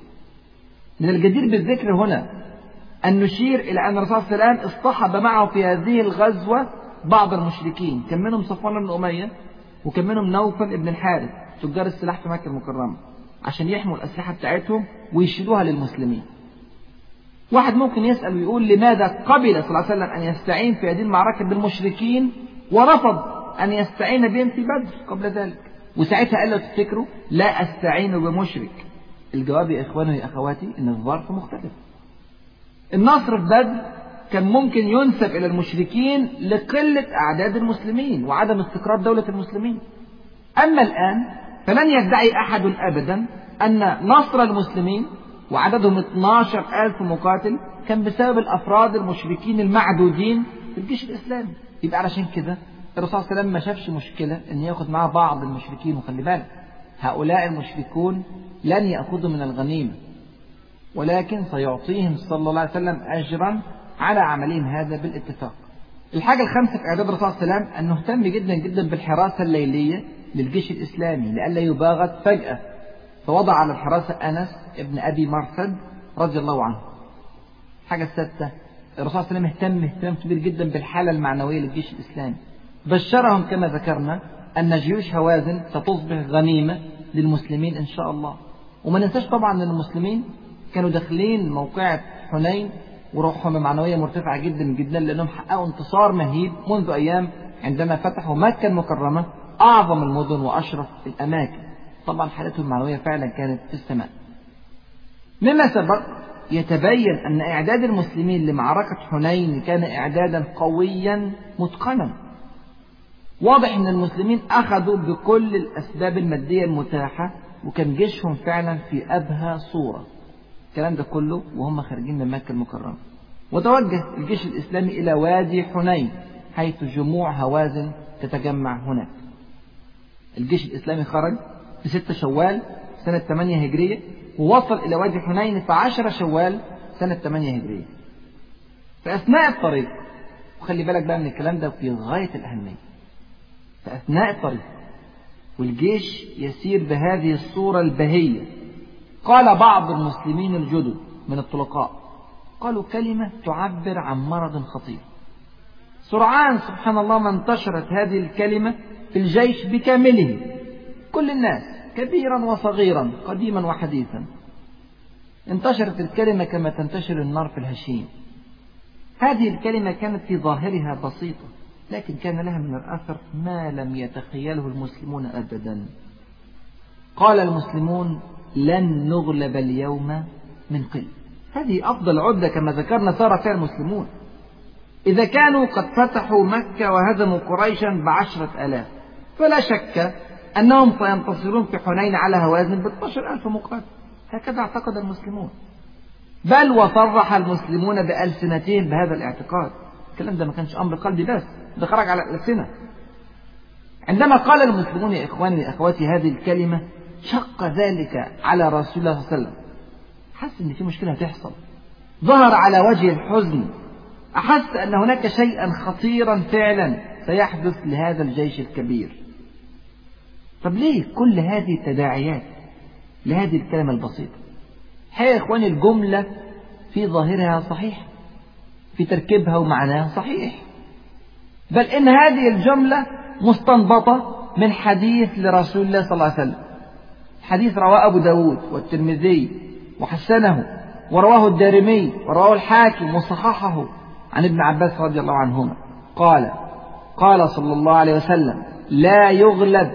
من الجدير بالذكر هنا أن نشير إلى أن الرسول صلى الله عليه وسلم اصطحب معه في هذه الغزوة بعض المشركين، كان منهم صفوان بن أمية وكان منهم نوفل بن الحارث تجار السلاح في مكة المكرمة، عشان يحموا الأسلحة بتاعتهم ويشيلوها للمسلمين. واحد ممكن يسأل ويقول: لماذا قبل صلى الله عليه وسلم أن يستعين في هذه المعركة بالمشركين ورفض أن يستعين بهم في بدر قبل ذلك؟ وساعتها قال: لو تفتكروا لا أستعين بمشرك. الجواب يا إخواني يا أخواتي إن الظرف مختلف. النصر في بدر كان ممكن ينسب إلى المشركين لقلة أعداد المسلمين وعدم استقرار دولة المسلمين. أما الآن فلن يدعي أحد أبدا أن نصر المسلمين وعددهم 12,000 مقاتل كان بسبب الأفراد المشركين المعدودين في الجيش الإسلامي. يبقى علشان كده الرسول صلى الله عليه وسلم ما شافش مشكلة أن يأخذ معه بعض المشركين. وخلي بالك هؤلاء المشركون لن يأخذوا من الغنيمة، ولكن سيعطيهم صلى الله عليه وسلم أجرا على عملهم هذا بالاتفاق. الحاجة الخامسة في إعداد الرسول صلى الله عليه وسلم أنه اهتم جدا جدا بالحراسة الليلية للجيش الإسلامي لئلا يباغت فجأة، فوضع على الحراسة أنس ابن أبي مرثد رضي الله عنه. الحاجة السادسة الرسول صلى الله عليه وسلم اهتم كبير جدا بالحالة المعنوية للجيش الإسلامي، بشرهم كما ذكرنا أن جيوش هوازن ستصبح غنيمة للمسلمين إن شاء الله. وما ننساش طبعا أن المسلمين كانوا داخلين موقعة حنين وروحهم المعنوية مرتفعة جدا جدا، لأنهم حققوا انتصار مهيب منذ أيام عندما فتحوا مكة المكرمة، أعظم المدن وأشرف الأماكن. طبعا حالتهم المعنوية فعلا كانت في السماء. مما سبق يتبين أن إعداد المسلمين لمعركة حنين كان إعدادا قويا متقنا. واضح أن المسلمين أخذوا بكل الأسباب المادية المتاحة، وكان جيشهم فعلا في أبهى صورة. الكلام ده كله وهم خارجين من مكة المكرمة. وتوجه الجيش الإسلامي إلى وادي حنين حيث جموع هوازن تتجمع هناك. الجيش الإسلامي خرج في 6 شوال سنة 8 هجرية، ووصل إلى وادي حنين في 10 شوال سنة 8 هجرية. في أثناء الطريق، وخلي بالك بقى من الكلام ده في غاية الأهمية، في أثناء الطريق والجيش يسير بهذه الصورة البهية، قال بعض المسلمين الجدد من الطلقاء قالوا كلمة تعبر عن مرض خطير. سرعان سبحان الله ما انتشرت هذه الكلمة في الجيش بكامله، كل الناس كبيرا وصغيرا قديما وحديثا. انتشرت الكلمة كما تنتشر النار في الهشيم. هذه الكلمة كانت في ظاهرها بسيطة، لكن كان لها من الأثر ما لم يتخيله المسلمون أبدا. قال المسلمون لن نغلب اليوم من قلة. هذه أفضل عدة كما ذكرنا سار فيها المسلمون. إذا كانوا قد فتحوا مكة وهزموا قريشا ب10,000، فلا شك أنهم سينتصرون في حنين على هوازن ب12,000 مقاتل. هكذا اعتقد المسلمون، بل وصرح المسلمون بألسنتهم بهذا الاعتقاد. الكلام ده ما كانش أمر قلبي بس، ده خرج على الألسنة. عندما قال المسلمون يا إخواني يا أخواتي هذه الكلمة شق ذلك على رسول الله صلى الله عليه وسلم. حس أن في مشكلة هتحصل، ظهر على وجه الحزن، أحس أن هناك شيئا خطيرا فعلا سيحدث لهذا الجيش الكبير. طب ليه كل هذه التداعيات لهذه الكلمة البسيطة؟ يا إخواني الجملة في ظاهرها صحيح، في تركيبها ومعناها صحيح، بل إن هذه الجملة مستنبطة من حديث لرسول الله صلى الله عليه وسلم. حديث رواه أبو داود والترمذي وحسنه، ورواه الدارمي ورواه الحاكم وصححه عن ابن عباس رضي الله عنهما قال صلى الله عليه وسلم: لا يغلب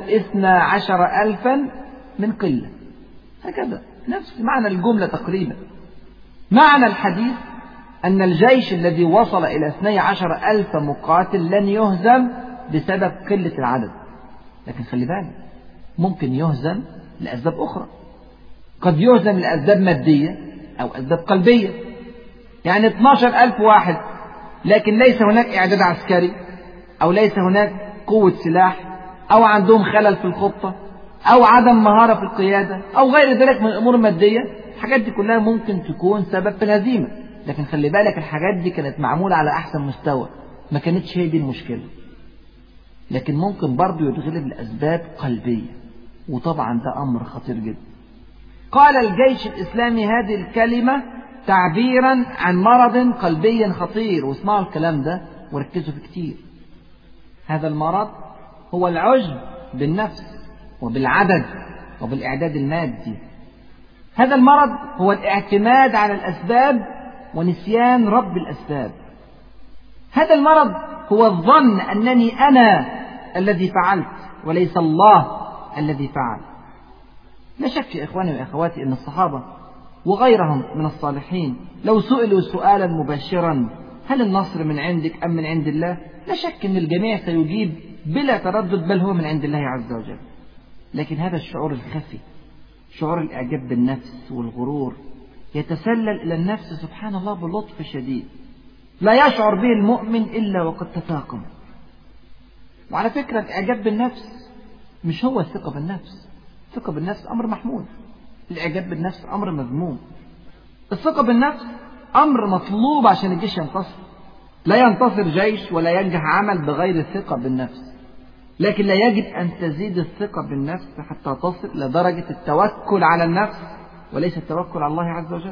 12,000 من قلة. هكذا نفس معنى الجملة تقريبا. معنى الحديث أن الجيش الذي وصل إلى 12,000 مقاتل لن يهزم بسبب قلة العدد. لكن خلي بالك، ممكن يهزم لأسباب أخرى. قد يهزم لأسباب مادية أو أسباب قلبية. يعني 12,000 واحد لكن ليس هناك إعداد عسكري، أو ليس هناك قوة سلاح، أو عندهم خلل في الخطة، أو عدم مهارة في القيادة، أو غير ذلك من الأمور المادية. الحاجات دي كلها ممكن تكون سبب في الهزيمة. لكن خلي بالك، الحاجات دي كانت معمولة على أحسن مستوى، ما كانتش هي دي المشكلة. لكن ممكن برضو يتغلب لأسباب قلبية، وطبعا ده أمر خطير جدا. قال الجيش الإسلامي هذه الكلمة تعبيرا عن مرض قلبي خطير. واسمعوا الكلام ده وركزوا فيه كتير. هذا المرض هو العجب بالنفس وبالعدد وبالإعداد المادي. هذا المرض هو الاعتماد على الأسباب ونسيان رب الأسباب. هذا المرض هو الظن أنني أنا الذي فعلت وليس الله الذي فعل. لا شك يا إخواني وأخواتي أن الصحابة وغيرهم من الصالحين لو سئلوا سؤالا مباشرا: هل النصر من عندك أم من عند الله؟ لا شك أن الجميع سيجيب بلا تردد: بل هو من عند الله عز وجل. لكن هذا الشعور الخفي، شعور الإعجاب بالنفس والغرور، يتسلل إلى النفس سبحان الله بلطف شديد لا يشعر به المؤمن إلا وقد تفاقم. وعلى فكرة، الإعجاب بالنفس مش هو الثقة بالنفس. الثقة بالنفس أمر محمود، الإعجاب بالنفس أمر مذموم. الثقة بالنفس أمر مطلوب عشان الجيش ينتصر. لا ينتصر جيش ولا ينجح عمل بغير الثقة بالنفس. لكن لا يجب أن تزيد الثقة بالنفس حتى تصل إلى درجة التوكل على النفس وليس التوكل على الله عز وجل.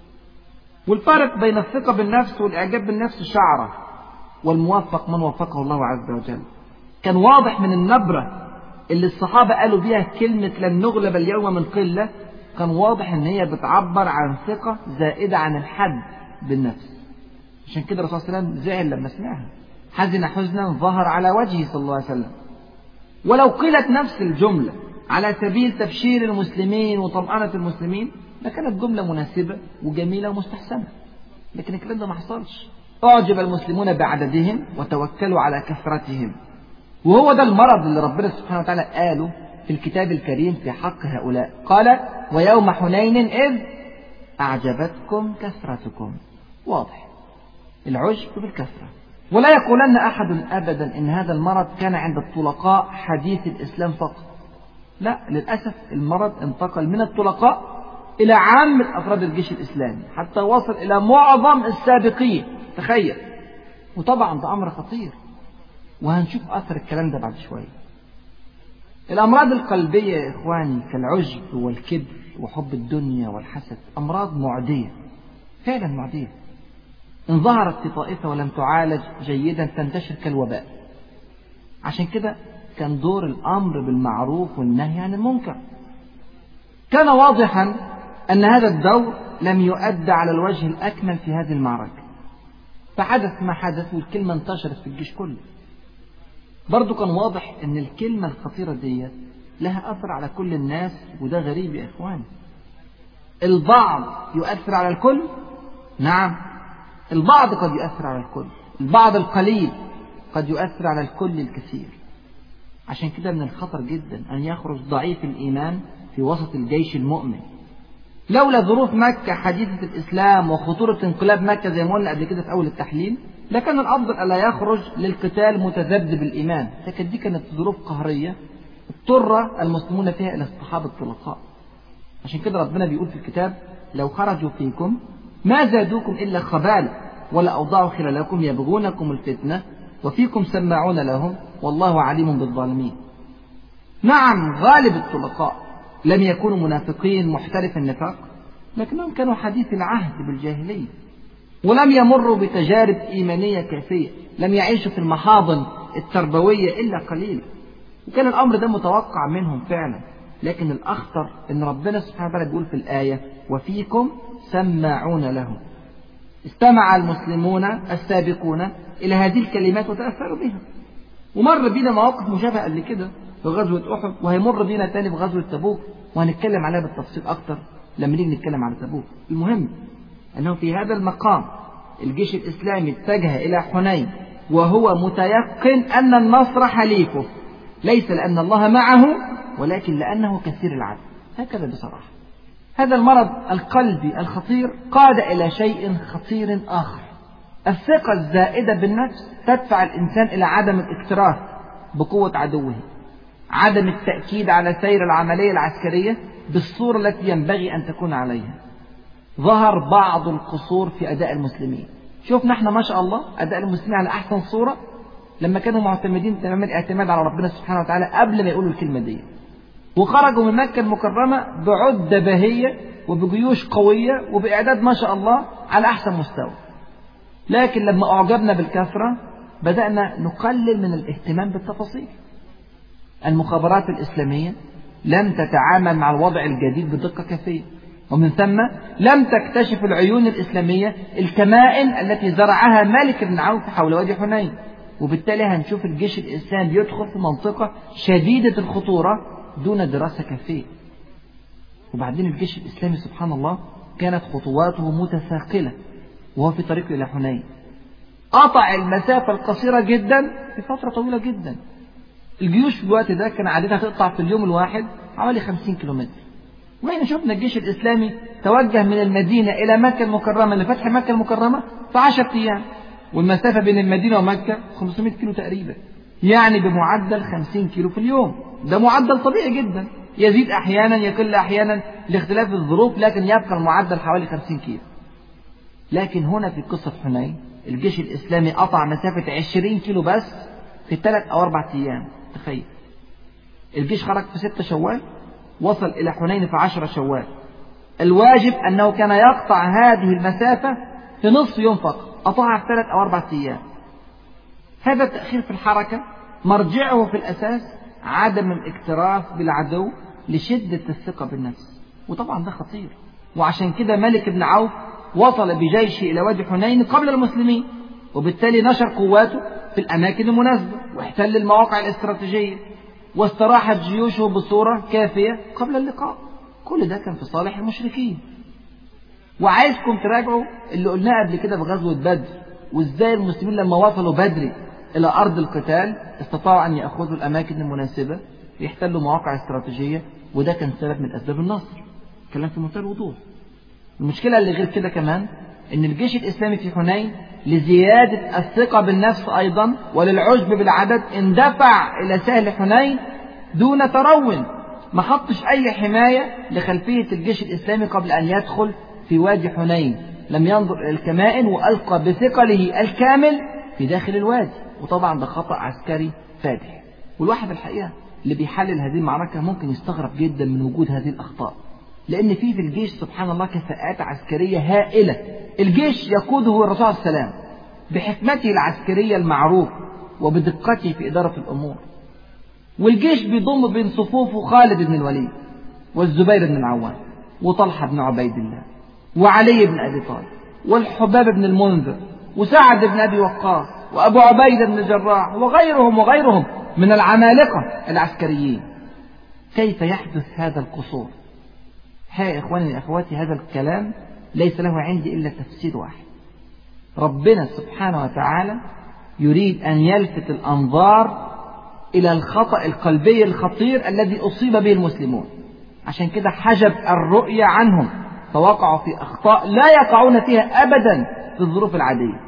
والفرق بين الثقة بالنفس والإعجاب بالنفس شعرة، والموفق من وفقه الله عز وجل. كان واضح من النبرة اللي الصحابة قالوا بيها كلمة لن نغلب اليوم من قلة، كان واضح ان هي بتعبر عن ثقة زائدة عن الحد بالنفس. عشان كده الرسول صلى الله عليه وسلم زعل لما سمعها، حزن حزنا ظهر على وجهه صلى الله عليه وسلم. ولو قيلت نفس الجملة على سبيل تبشير المسلمين وطمأنة المسلمين لكانت جملة مناسبة وجميلة ومستحسنة. لكن الكلام ده ما حصلش. أعجب المسلمون بعددهم وتوكلوا على كثرتهم. وهو ده المرض اللي ربنا سبحانه وتعالى قاله في الكتاب الكريم في حق هؤلاء. قال: ويوم حنين إذ أعجبتكم كثرتكم. واضح العجب بالكثرة. ولا يقولن أحد أبدا إن هذا المرض كان عند الطلقاء حديث الإسلام فقط. لا، للأسف المرض انتقل من الطلقاء إلى عامة أفراد الجيش الإسلامي حتى وصل إلى معظم السابقين. تخيل. وطبعا ده أمر خطير، وهنشوف أثر الكلام ده بعد شوية. الأمراض القلبية يا إخواني كالعجب والكبر وحب الدنيا والحسد أمراض معدية، فعلا معدية. إن ظهرت في طائفة ولم تعالج جيدا تنتشر كالوباء. عشان كده كان دور الأمر بالمعروف والنهي عن المنكر. كان واضحا أن هذا الدور لم يؤدى على الوجه الأكمل في هذه المعركة، فحدث ما حدث والكلمة انتشرت في الجيش كله. برضو كان واضح أن الكلمة الخطيرة دي لها أثر على كل الناس، وده غريب يا إخواني. البعض يؤثر على الكل، نعم البعض قد يؤثر على الكل، البعض القليل قد يؤثر على الكل الكثير. عشان كده من الخطر جدا أن يخرج ضعيف الإيمان في وسط الجيش المؤمن. لولا ظروف مكة حديثة الإسلام وخطورة انقلاب مكة زي ما قلنا قبل كده في أول التحليل، لكان الأفضل ألا يخرج للقتال متذبذب الإيمان. لكن دي كانت ظروف قهرية اضطر المسلمون فيها إلى اصطحاب الطلقاء. عشان كده ربنا بيقول في الكتاب: لو خرجوا فيكم ما زادوكم إلا خبالا ولا أوضعوا خلالكم يبغونكم الفتنة وفيكم سماعون لهم والله عليم بالظالمين. نعم غالب الطلقاء لم يكونوا منافقين محترف النفاق، لكنهم كانوا حديث العهد بالجاهلية ولم يمروا بتجارب إيمانية كافية، لم يعيشوا في المحاضن التربوية إلا قليلا. وكان الأمر ده متوقع منهم فعلا. لكن الأخطر إن ربنا سبحانه وتعالى بيقول في الآية وفيكم سماعون له. استمع المسلمون السابقون إلى هذه الكلمات وتأثروا بها. ومر بينا مواقف مشابهة قبل كده في غزوة أحد، وهيمر بينا تاني في غزوة تبوك، وهنتكلم عليها بالتفصيل أكتر لما نيجي نتكلم على تبوك. المهم أنه في هذا المقام الجيش الإسلامي اتجه إلى حنين وهو متيقن أن النصر حليفه، ليس لأن الله معه ولكن لأنه كثير العدد. هكذا بصراحة. هذا المرض القلبي الخطير قاد إلى شيء خطير آخر. الثقة الزائدة بالنفس تدفع الإنسان إلى عدم الاكتراث بقوة عدوه، عدم التأكيد على سير العملية العسكرية بالصورة التي ينبغي أن تكون عليها. ظهر بعض القصور في أداء المسلمين. شوفنا احنا ما شاء الله أداء المسلمين على أحسن صورة لما كانوا معتمدين تمام الاعتماد على ربنا سبحانه وتعالى قبل ما يقولوا الكلمة دي، وخرجوا من مكة المكرمة بعدة باهية وبجيوش قوية وبإعداد ما شاء الله على أحسن مستوى. لكن لما أعجبنا بالكثرة بدأنا نقلل من الاهتمام بالتفاصيل. المخابرات الإسلامية لم تتعامل مع الوضع الجديد بدقة كافية، ومن ثم لم تكتشف العيون الإسلامية الكمائن التي زرعها مالك بن عوف حول وادي حنين. وبالتالي هنشوف الجيش الإسلامي يدخل في منطقة شديدة الخطورة دون دراسة كافية. وبعدين الجيش الإسلامي سبحان الله كانت خطواته متثاقلة وهو في طريقه إلى حنين. قطع المسافة القصيرة جدا في فترة طويلة جدا. الجيوش في الوقت ده كان عادتها تقطع في اليوم الواحد حوالي 50 كيلومتر. وإحنا شفنا الجيش الإسلامي توجه من المدينة إلى مكة المكرمة لفتح مكة المكرمة في 10 أيام، والمسافة بين المدينة ومكة 500 كيلو تقريبا، يعني بمعدل 50 كيلو في اليوم. ده معدل طبيعي جدا، يزيد أحيانا يقل أحيانا لاختلاف الظروف، لكن يبقى المعدل حوالي 50 كيلو. لكن هنا في قصة حنين الجيش الإسلامي قطع مسافة 20 كيلو بس في 3 أو 4 أيام. تخيل، الجيش خرج في 6 شوال وصل إلى حنين في 10 شوال. الواجب أنه كان يقطع هذه المسافة في نصف يوم فقط، قطعها في 3 أو 4 أيام. هذا التأخير في الحركة مرجعه في الأساس عدم الاكتراث بالعدو لشدة الثقة بالنفس، وطبعا ده خطير. وعشان كده مالك بن عوف وصل بجيشه إلى وادي حنين قبل المسلمين، وبالتالي نشر قواته في الأماكن المناسبة واحتل المواقع الاستراتيجية واستراحت جيوشه بصورة كافية قبل اللقاء. كل ده كان في صالح المشركين. وعايزكم تراجعوا اللي قلناه قبل كده في غزوة بدر، وازاي المسلمين لما وصلوا بدري إلى أرض القتال استطاعوا أن يأخذوا الأماكن المناسبة ويحتلوا مواقع استراتيجية، وده كان سبب من أسباب النصر. كلام في منتهى الوضوح. المشكلة اللي غير كده كمان إن الجيش الإسلامي في حنين لزيادة الثقة بالنفس أيضا وللعجب بالعدد اندفع إلى سهل حنين دون ترون، ما حطش أي حماية لخلفية الجيش الإسلامي قبل أن يدخل في وادي حنين. لم ينظر إلى الكمائن وألقى بثقله الكامل في داخل الوادي، وطبعا ده خطأ عسكري فادح. والواحد الحقيقة اللي بيحلل هذه المعركة ممكن يستغرب جدا من وجود هذه الأخطاء، لأن في الجيش سبحان الله كفاءات عسكرية هائلة. الجيش يقوده الرسول صلى الله عليه وسلم بحكمته العسكرية المعروف وبدقته في إدارة الأمور. والجيش بيضم بين صفوفه خالد بن الوليد والزبير بن العوام وطلحة بن عبيد الله وعلي بن أبي طالب والحباب بن المنذر وسعد بن أبي وقاص وأبو عبيدة بن الجراح وغيرهم من العمالقة العسكريين. كيف يحدث هذا القصور؟ يا إخواني وأخواتي، هذا الكلام ليس له عندي إلا تفسير واحد. ربنا سبحانه وتعالى يريد أن يلفت الأنظار إلى الخطأ القلبي الخطير الذي أصيب به المسلمون، عشان كده حجب الرؤية عنهم، فوقعوا في أخطاء لا يقعون فيها أبدا في الظروف العادية.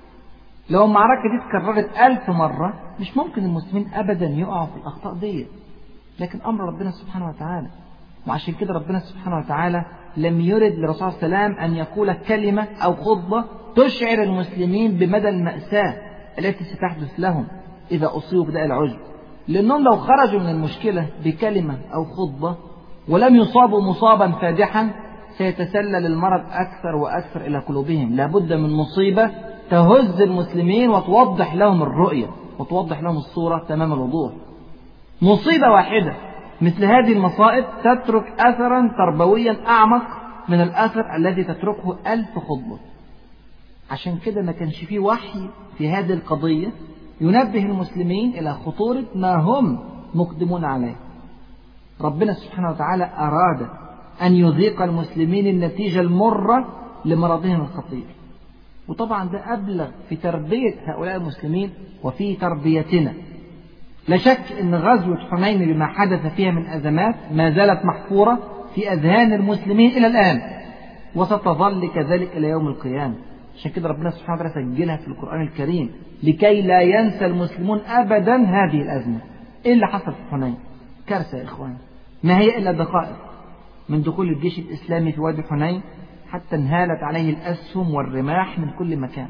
لو المعركة دي اتكررت 1000 مرة مش ممكن المسلمين أبدا يقعوا في الأخطاء دي، لكن أمر ربنا سبحانه وتعالى. وعشان كده ربنا سبحانه وتعالى لم يرد للرسول صلى الله عليه وسلم أن يقول كلمة أو خطبة تشعر المسلمين بمدى المأساة التي ستحدث لهم إذا أصيبوا بداء العجب، لأنهم لو خرجوا من المشكلة بكلمة أو خطبة ولم يصابوا مصابا فادحا سيتسلل المرض أكثر وأكثر إلى قلوبهم. لابد من مصيبة تهز المسلمين وتوضح لهم الرؤية وتوضح لهم الصورة تمام الوضوح. مصيبة واحدة مثل هذه المصائب تترك أثرا تربويا أعمق من الأثر الذي تتركه 1000 خطبة. عشان كده ما كانش فيه وحي في هذه القضية ينبه المسلمين إلى خطورة ما هم مقدمون عليه. ربنا سبحانه وتعالى أراد أن يذيق المسلمين النتيجة المرة لمرضهم الخطير، وطبعا ده أبلغ في تربية هؤلاء المسلمين وفي تربيتنا. لا شك أن غزوة حنين بما حدث فيها من أزمات ما زالت محفورة في أذهان المسلمين إلى الآن، وستظل كذلك إلى يوم القيامة. عشان كده ربنا سبحانه وتعالى سجلها في القرآن الكريم لكي لا ينسى المسلمون أبدا هذه الأزمة. إيه اللي حصل في حنين؟ كارثة يا إخوان، ما هي إلا دقائق من دخول الجيش الإسلامي في وادي حنين حتى انهالت عليه الأسهم والرماح من كل مكان،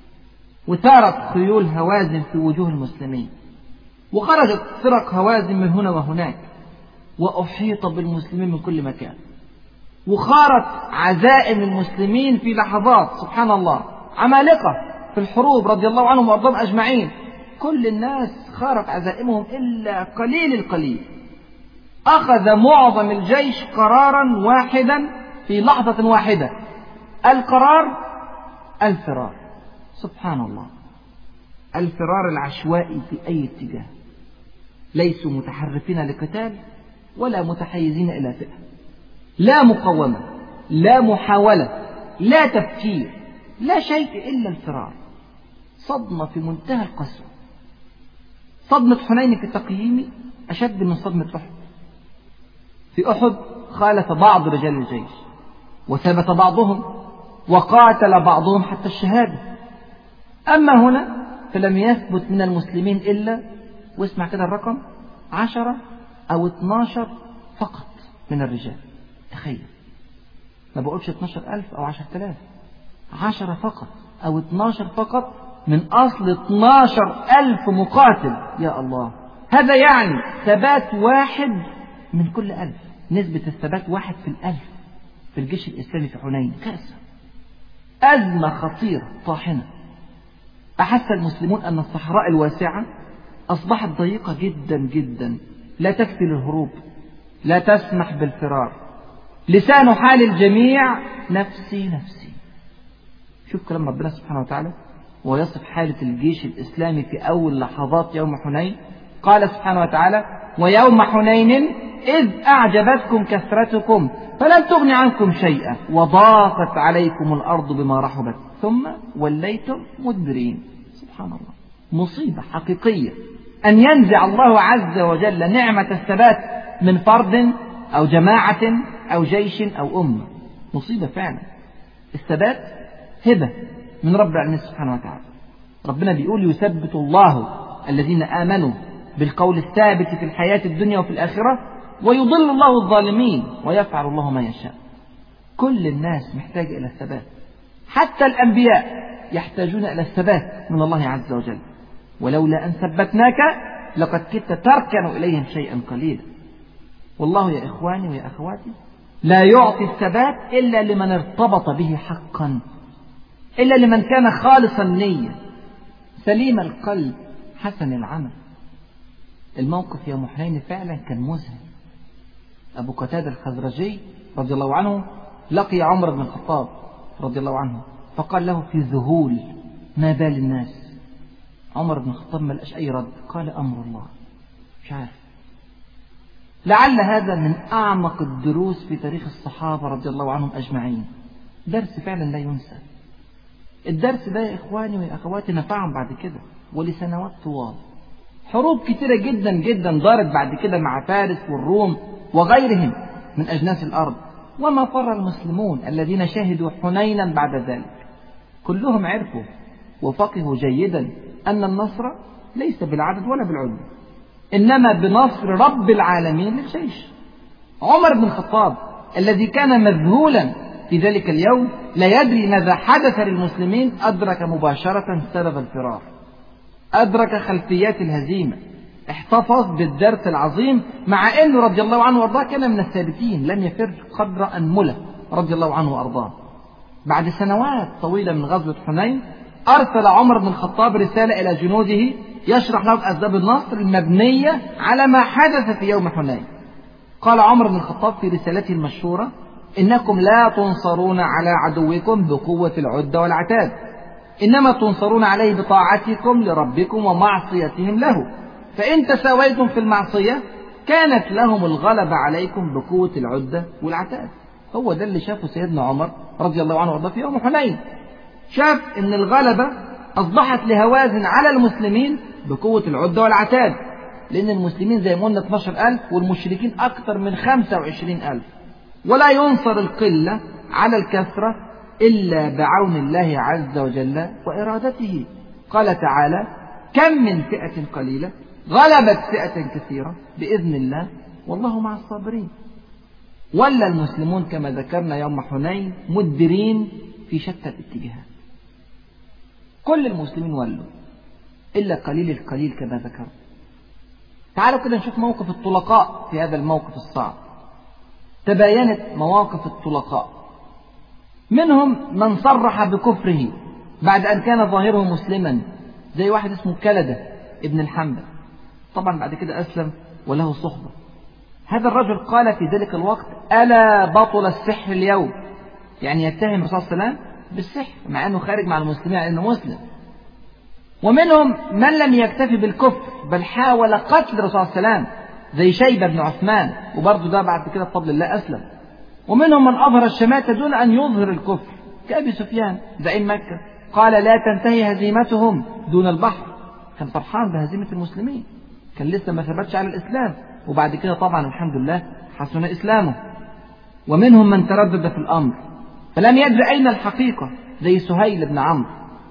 وثارت خيول هوازن في وجوه المسلمين، وخرجت فرق هوازن من هنا وهناك، وأحيط بالمسلمين من كل مكان، وخارت عزائم المسلمين في لحظات. سبحان الله، عمالقة في الحروب رضي الله عنهم وأرضاهم أجمعين، كل الناس خارت عزائمهم إلا قليل القليل. أخذ معظم الجيش قرارا واحدا في لحظة واحدة، القرار الفرار. سبحان الله، الفرار العشوائي في أي اتجاه، ليسوا متحرفين لقتال ولا متحيزين إلى فئة، لا مقاومة، لا محاولة، لا تفكير، لا شيء إلا الفرار. صدمة في منتهى القسوة. صدمة حنين في تقييمي أشد من صدمة أحد. في أحد خالف بعض رجال الجيش وثبت بعضهم وقاتل بعضهم حتى الشهادة، أما هنا فلم يثبت من المسلمين إلا، واسمع كده الرقم، 10 أو 12 فقط من الرجال. تخيل، ما بقولش 12,000 أو 10,000، 10 فقط أو 12 فقط من أصل 12,000 مقاتل. يا الله، هذا يعني ثبات 1 من كل 1000. نسبة الثبات 1 في 1000 في الجيش الإسلامي في حنين. كارثة، أزمة خطيرة طاحنة. أحس المسلمون أن الصحراء الواسعة أصبحت ضيقة جدا جدا، لا تكفي للهروب، لا تسمح بالفرار. لسان حال الجميع نفسي نفسي. شوف كلام ربنا سبحانه وتعالى ويصف حالة الجيش الإسلامي في أول لحظات يوم حنين. قال سبحانه وتعالى: ويوم حنين إذ أعجبتكم كثرتكم فلم تغن عنكم شيئا وضاقت عليكم الأرض بما رحبت ثم وليتم مدبرين. سبحان الله، مصيبة حقيقية أن ينزع الله عز وجل نعمة الثبات من فرد أو جماعة أو جيش أو أمة. مصيبة فعلا. الثبات هبة من رب العالمين سبحانه وتعالى. ربنا بيقول: يثبت الله الذين آمنوا بالقول الثابت في الحياة الدنيا وفي الآخرة ويضل الله الظالمين ويفعل الله ما يشاء. كل الناس محتاجة إلى الثبات، حتى الأنبياء يحتاجون إلى الثبات من الله عز وجل. ولولا أن ثبتناك لقد كدت تركن إليهم شيئا قليلا. والله يا إخواني ويا أخواتي لا يعطي الثبات إلا لمن ارتبط به حقا، إلا لمن كان خالص النية سليم القلب حسن العمل. الموقف يوم حنين فعلا كان مذهل. أبو قتادة الخزرجي رضي الله عنه لقي عمر بن الخطاب رضي الله عنه فقال له في ذهول: ما بال الناس؟ عمر بن الخطاب ما لقاش أي رد، قال: أمر الله. مش عارف. لعل هذا من أعمق الدروس في تاريخ الصحابة رضي الله عنهم أجمعين. درس فعلا لا ينسى. الدرس ده يا إخواني ويا أخواتي نفعهم بعد كده ولسنوات طوال. حروب كتيرة جدا جدا دارت بعد كده مع فارس والروم وغيرهم من أجناس الأرض، وما فر المسلمون الذين شهدوا حنينا بعد ذلك. كلهم عرفوا وفقهوا جيدا أن النصر ليس بالعدد ولا بالعدة، إنما بنصر رب العالمين للجيش. عمر بن الخطاب الذي كان مذهولا في ذلك اليوم لا يدري ماذا حدث للمسلمين أدرك مباشرة سبب الفرار، أدرك خلفيات الهزيمة، احتفظ بالدرس العظيم، مع أنه رضي الله عنه وأرضاه كان من الثابتين لم يفر قدر أنملة رضي الله عنه وأرضاه. بعد سنوات طويلة من غزوة حنين أرسل عمر بن الخطاب رسالة إلى جنوده يشرح لهم أسباب النصر المبنية على ما حدث في يوم حنين. قال عمر بن الخطاب في رسالته المشهورة: إنكم لا تنصرون على عدوكم بقوة العدة والعتاد، إنما تنصرون عليه بطاعتكم لربكم ومعصيتهم له، فإن تساويتم في المعصية كانت لهم الغلبة عليكم بقوة العدة والعتاد. هو ده اللي شافه سيدنا عمر رضي الله عنه وارضاه في يوم حنين. شاف إن الغلبة أصبحت لهوازن على المسلمين بقوة العدة والعتاد، لأن المسلمين زي ما قلنا 12,000 والمشركين أكثر من 25,000، ولا ينصر القلة على الكثرة إلا بعون الله عز وجل وإرادته. قال تعالى: كم من فئة قليلة غلبت فئة كثيرة بإذن الله والله مع الصابرين. ولا المسلمون كما ذكرنا يوم حنين مدبرين في شتى الاتجاهات، كل المسلمين ولوا إلا قليل القليل كما ذكرنا. تعالوا كده نشوف موقف الطلقاء في هذا الموقف الصعب. تباينت مواقف الطلقاء، منهم من صرح بكفره بعد أن كان ظاهره مسلما، زي واحد اسمه كلدة ابن الحنبل، طبعا بعد كده أسلم وله صحبة. هذا الرجل قال في ذلك الوقت: ألا بطل السحر اليوم، يعني يتهم الرسول صلى الله عليه وسلم بالسحر مع أنه خارج مع المسلمين على أنه مسلم. ومنهم من لم يكتفي بالكفر بل حاول قتل الرسول صلى الله عليه وسلم، زي شيبة بن عثمان، وبرضه ده بعد كده بفضل الله أسلم. ومنهم من أظهر الشماتة دون أن يظهر الكفر، كأبي سفيان زعيم مكة، قال: لا تنتهي هزيمتهم دون البحر. كان فرحان بهزيمة المسلمين، كان لسه ما ثبتش على الإسلام، وبعد كده طبعا الحمد لله حسن إسلامه. ومنهم من تردد في الأمر فلم يدري أين الحقيقة، زي سهيل بن عمرو.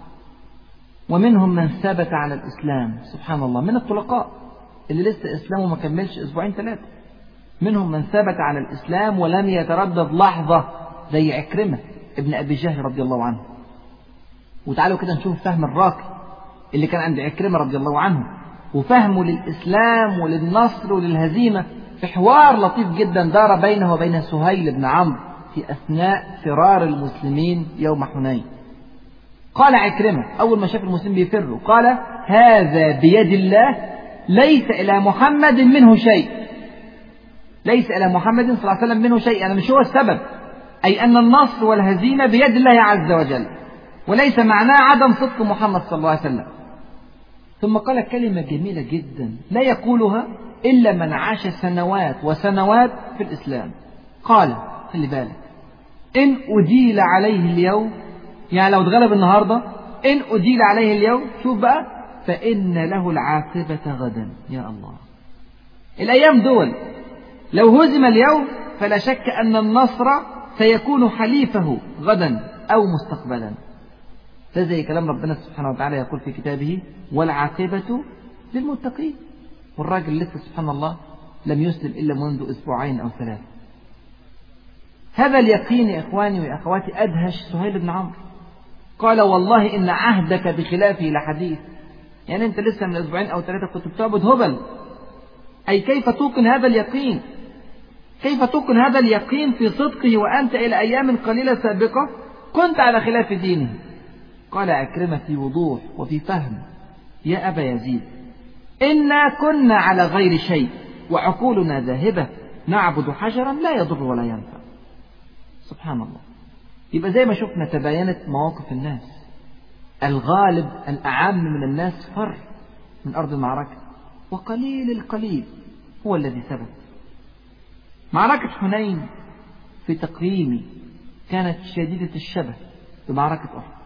ومنهم من ثبت على الإسلام، سبحان الله، من الطلقاء اللي لسه إسلامه ما كملش أسبوعين 3. منهم من ثبت على الإسلام ولم يتردد لحظة، زي عكرمة ابن أبي جهل رضي الله عنه. وتعالوا كده نشوف فهم الراقي اللي كان عند عكرمة رضي الله عنه، وفهمه للإسلام وللنصر وللهزيمة، في حوار لطيف جدا دار بينه وبين سهيل بن عمرو في أثناء فرار المسلمين يوم حنين. قال عكرمة أول ما شاف المسلمين بيفروا: قال: هذا بيد الله، ليس إلى محمد منه شيء. ليس إلى محمد صلى الله عليه وسلم منه شيء، أنا مش هو السبب، أي أن النصر والهزيمة بيد الله عز وجل، وليس معناه عدم صدق محمد صلى الله عليه وسلم. ثم قال كلمة جميلة جدا لا يقولها إلا من عاش سنوات وسنوات في الإسلام. قال: خلي بالك، إن أديل عليه اليوم، يعني لو اتغلب النهاردة، إن أديل عليه اليوم، شوف بقى، فإن له العاقبة غدا. يا الله، الأيام دول لو هزم اليوم فلا شك أن النصر سيكون حليفه غدا أو مستقبلا. ده زي كلام ربنا سبحانه وتعالى يقول في كتابه: والعاقبة للمتقين. والراجل لسه سبحان الله لم يسلم إلا منذ أسبوعين أو 3. هذا اليقين يا إخواني وأخواتي أدهش سهيل بن عمرو. قال: والله إن عهدك بخلافه لحديث. يعني أنت لسه من أسبوعين أو 3 كنت بتعبد هبل، أي كيف توقن هذا اليقين؟ كيف توقن هذا اليقين في صدقه وأنت إلى أيام قليلة سابقة كنت على خلاف دينه؟ قال عكرمة في وضوح وفي فهم: يا أبا يزيد، إنا كنا على غير شيء وعقولنا ذاهبة، نعبد حجرا لا يضر ولا ينفع. سبحان الله. يبقى زي ما شفنا تباينت مواقف الناس، الغالب الأعم من الناس فر من أرض المعركة، وقليل القليل هو الذي ثبت. معركة حنين في تقييمي كانت شديدة الشبه بمعركة أحد.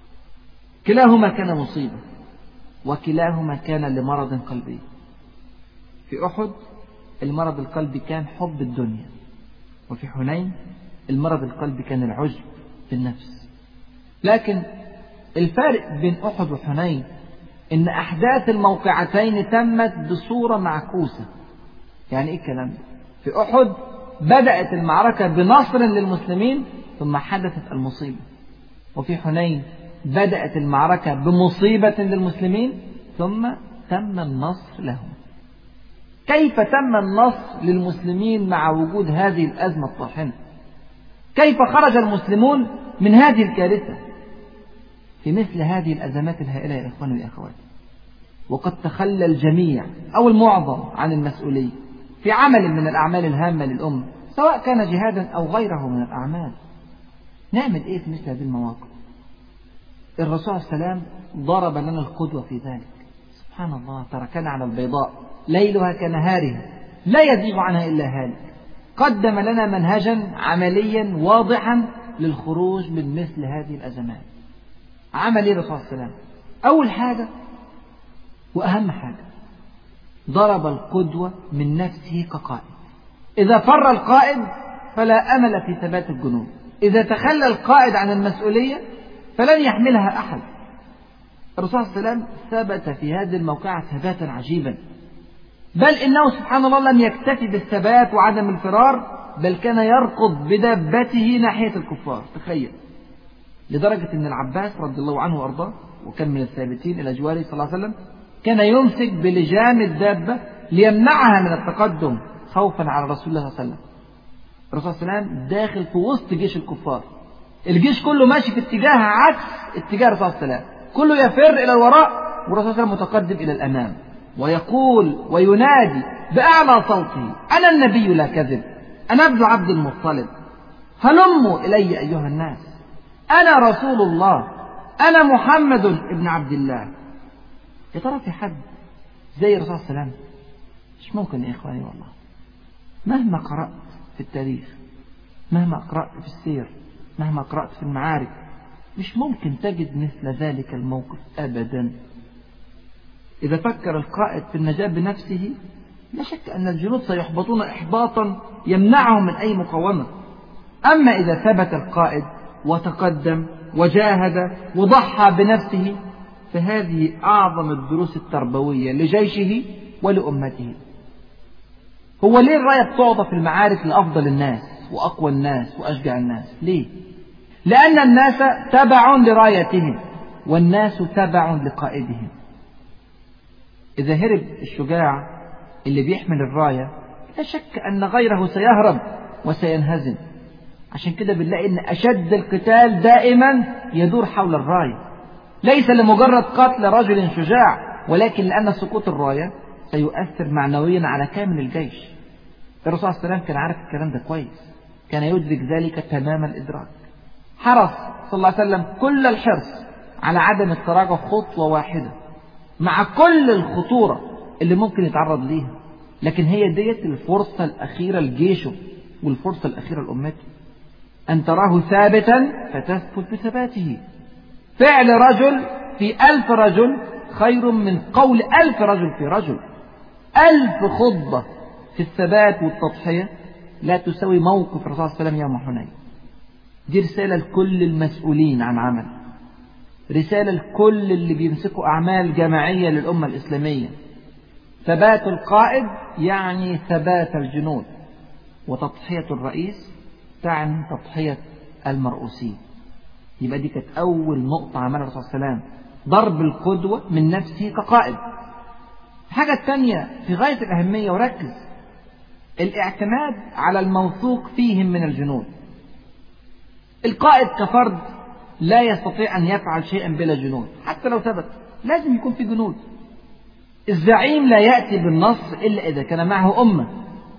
كلاهما كان مصيبة، وكلاهما كان لمرض قلبي. في أحد المرض القلبي كان حب الدنيا، وفي حنين المرض القلبي كان العجب بالنفس. لكن الفارق بين أحد وحنين إن أحداث الموقعتين تمت بصورة معكوسة. يعني إيه الكلام ده؟ في أحد بدأت المعركة بنصر للمسلمين ثم حدثت المصيبة، وفي حنين بدأت المعركة بمصيبة للمسلمين ثم تم النصر لهم. كيف تم النصر للمسلمين مع وجود هذه الأزمة الطاحنة؟ كيف خرج المسلمون من هذه الكارثة في مثل هذه الأزمات الهائلة يا إخواني وأخواتي؟ وقد تخلى الجميع أو المعظم عن المسؤولية في عمل من الأعمال الهامة للأمة، سواء كان جهادا أو غيره من الأعمال، نعمل إيه في مثل هذه المواقف؟ الرسول صلى الله عليه وسلم ضرب لنا القدوة في ذلك. سبحان الله، تركنا على البيضاء ليلها كنهارها لا يزيغ عنها إلا هالك. قدم لنا منهجا عمليا واضحا للخروج من مثل هذه الأزمات. عمل إيه الرسول صلى الله عليه وسلم؟ أول حاجة وأهم حاجة، ضرب القدوة من نفسه كقائد. إذا فر القائد فلا أمل في ثبات الجنود، إذا تخلى القائد عن المسؤولية فلن يحملها أحد. الرسول صلى الله عليه وسلم ثبت في هذه الموقعة ثباتا عجيبا، بل إنه سبحان الله لم يكتفي بالثبات وعدم الفرار، بل كان يركض بدابته ناحية الكفار. تخيل، لدرجة أن العباس رضي الله عنه وأرضاه، وكان من الثابتين إلى جواره صلى الله عليه وسلم، كان يمسك بلجام الدابة ليمنعها من التقدم خوفا على رسول الله صلى الله عليه وسلم. الرسول صلى الله عليه وسلم داخل في وسط جيش الكفار، الجيش كله ماشي في اتجاه عكس اتجاه الرسول صلى الله عليه وسلم، كله يفر إلى الوراء والرسول صلى الله عليه وسلم متقدم إلى الأمام، ويقول وينادي بأعلى صوته: أنا النبي لا كذب، أنا ابن عبد المطلب، هلموا إلي أيها الناس، أنا رسول الله، أنا محمد ابن عبد الله. يا ترى في حد زي الرسول صلى الله عليه وسلم؟ مش ممكن يا إخواني والله. مهما قرأت في التاريخ، مهما قرأت في السير، مهما قرأت في المعارك، مش ممكن تجد مثل ذلك الموقف أبدا. إذا فكر القائد في النجاة بنفسه لا شك أن الجنود سيحبطون إحباطا يمنعهم من أي مقاومة. أما إذا ثبت القائد وتقدم وجاهد وضحى بنفسه فهذه أعظم الدروس التربوية لجيشه ولأمته. هو ليه الراية بتعطى في المعارك لأفضل الناس وأقوى الناس وأشجع الناس؟ ليه؟ لأن الناس تبع لرايتهم والناس تبع لقائدهم. إذا هرب الشجاع اللي بيحمل الراية لا شك أن غيره سيهرب وسينهزم. عشان كده بنلاقي أن أشد القتال دائما يدور حول الراية، ليس لمجرد قتل رجل شجاع، ولكن لأن سقوط الراية سيؤثر معنويا على كامل الجيش. الرسول صلى الله عليه وسلم كان عارف الكلام ده كويس، كان يدرك ذلك تمام الإدراك. حرص صلى الله عليه وسلم كل الحرص على عدم التراجع خطوة واحدة مع كل الخطورة اللي ممكن يتعرض ليها، لكن هي ديت الفرصة الأخيرة لجيشه والفرصة الأخيرة لأمته، أن تراه ثابتا فتثبت بثباته. فعل رجل في 1000 رجل خير من قول 1000 رجل في رجل. 1000 خطبة في الثبات والتضحية لا تساوي موقف الرسول صلى الله عليه وسلم يوم حنين. دي رسالة لكل المسؤولين عن عمل، رسالة لكل اللي بيمسكوا أعمال جماعية للأمة الإسلامية. ثبات القائد يعني ثبات الجنود، وتضحية الرئيس تعني تضحية المرؤوسين. يبقى دي كانت أول نقطة عملها الرسول صلى الله عليه وسلم، ضرب القدوة من نفسه كقائد. الحاجة الثانية في غاية الأهمية وركز، الاعتماد على الموثوق فيهم من الجنود. القائد كفرد لا يستطيع أن يفعل شيئا بلا جنود، حتى لو ثبت لازم يكون في جنود. الزعيم لا يأتي بالنصر إلا إذا كان معه أمة،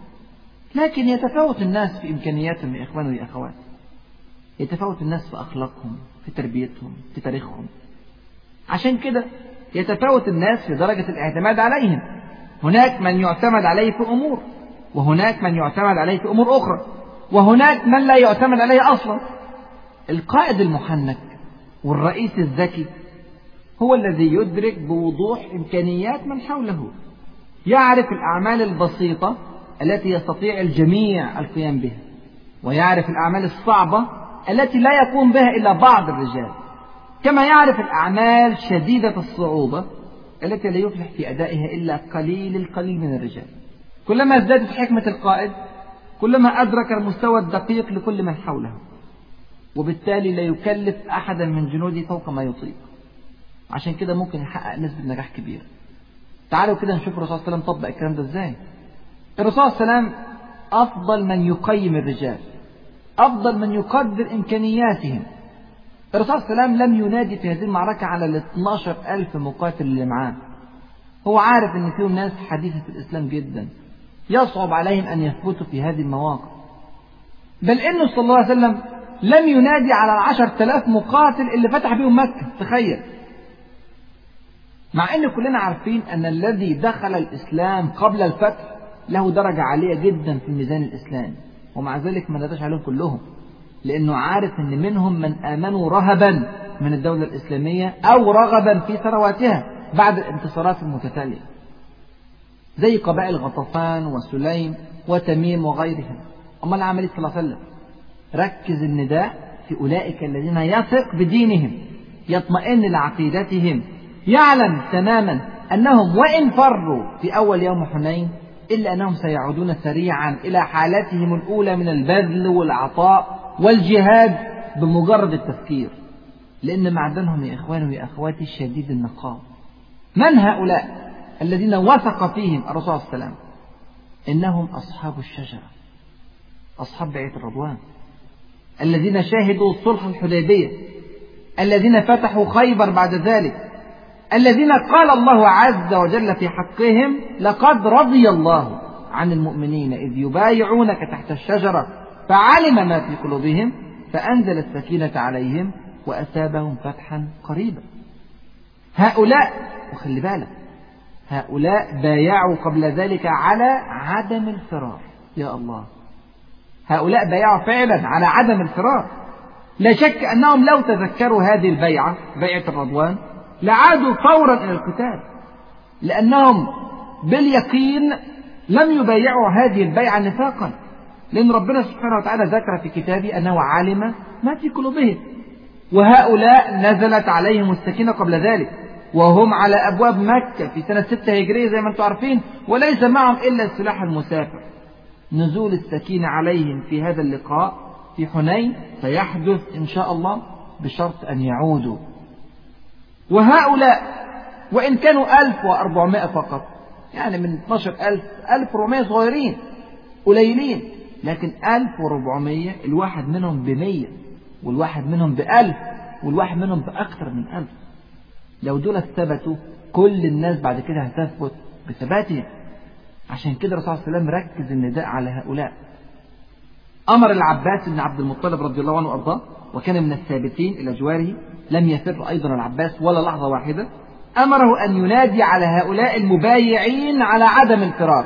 لكن يتفاوت الناس في إمكانياتهم يا إخواني ويا أخوات، يتفاوت الناس في أخلاقهم، في تربيتهم، في تاريخهم. عشان كده يتفاوت الناس في درجة الاعتماد عليهم. هناك من يعتمد عليه في أمور، وهناك من يعتمد عليه في أمور أخرى، وهناك من لا يعتمد عليه أصلا. القائد المحنك والرئيس الذكي هو الذي يدرك بوضوح إمكانيات من حوله، يعرف الأعمال البسيطة التي يستطيع الجميع القيام بها، ويعرف الأعمال الصعبة التي لا يقوم بها إلا بعض الرجال، كما يعرف الأعمال شديدة الصعوبة التي لا يفلح في أدائها إلا قليل القليل من الرجال. كلما ازدادت حكمة القائد كلما أدرك المستوى الدقيق لكل من حوله، وبالتالي لا يكلف أحدا من جنوده فوق ما يطيق. عشان كده ممكن يحقق نسبة نجاح كبيرة. تعالوا كده نشوف الرسول صلى الله عليه وسلم طبق الكلام ده ازاي. الرسول صلى الله عليه وسلم أفضل من يقيم الرجال، أفضل من يقدر إمكانياتهم. الرسول صلى الله عليه وسلم لم ينادي في هذه المعركة على 12,000 مقاتل اللي معاه، هو عارف أن فيهم ناس حديثة الإسلام جدا يصعب عليهم أن يثبتوا في هذه المواقف، بل إنه صلى الله عليه وسلم لم ينادي على 10,000 مقاتل اللي فتح بهم مكة. تخيل، مع أن كلنا عارفين أن الذي دخل الإسلام قبل الفتح له درجة عالية جدا في الميزان الإسلامي، ومع ذلك ما ناداش عليهم كلهم، لأنه عارف أن منهم من آمنوا رهبا من الدولة الإسلامية أو رغبا في ثرواتها بعد الانتصارات المتتالية، زي قبائل غطفان وسليم وتميم وغيرهم. أما العمل صلى الله عليه وسلم ركز النداء في أولئك الذين يثق بدينهم، يطمئن لعقيدتهم، يعلم تماما أنهم وإن فروا في أول يوم حنين إلا أنهم سيعودون سريعا إلى حالتهم الأولى من البذل والعطاء والجهاد بمجرد التفكير، لأن معدنهم يا إخواني ويا أخواتي شديد النقاء. من هؤلاء الذين وثق فيهم الرسول صلى الله عليه وسلم؟ إنهم أصحاب الشجرة، أصحاب بيعة الرضوان، الذين شاهدوا صلح الحديبية، الذين فتحوا خيبر بعد ذلك، الذين قال الله عز وجل في حقهم: لقد رضي الله عن المؤمنين إذ يبايعونك تحت الشجرة فعلم ما في قلوبهم فأنزل السكينة عليهم وأثابهم فتحا قريبا. هؤلاء، وخلي بالك، هؤلاء بايعوا قبل ذلك على عدم الفرار. يا الله، هؤلاء بايعوا فعلا على عدم الفرار. لا شك أنهم لو تذكروا هذه البيعة، بيعة الرضوان، لعادوا فورا إلى القتال، لأنهم باليقين لم يبايعوا هذه البيعة نفاقا، لأن ربنا سبحانه وتعالى ذكر في كتابه أنه علم ما في قلوبهم. وهؤلاء نزلت عليهم السكينة قبل ذلك وهم على أبواب مكة في سنة 6 هجرية زي ما أنتم عارفين، وليس معهم إلا السلاح المسافر. نزول السكينة عليهم في هذا اللقاء في حنين سيحدث إن شاء الله بشرط أن يعودوا. وهؤلاء وإن كانوا 1400 فقط، يعني من 12,000 1400 صغيرين قليلين، لكن 1400 الواحد منهم ب100 والواحد منهم ب1000 والواحد منهم بأكثر من 1000. لو دول ثبتوا كل الناس بعد كده هتثبت بثباتهم. عشان كده الرسول صلى الله عليه وسلم ركز النداء على هؤلاء. أمر العباس بن عبد المطلب رضي الله عنه وأرضاه، وكان من الثابتين إلى جواره، لم يفر أيضا العباس ولا لحظة واحدة، أمره أن ينادي على هؤلاء المبايعين على عدم الفرار.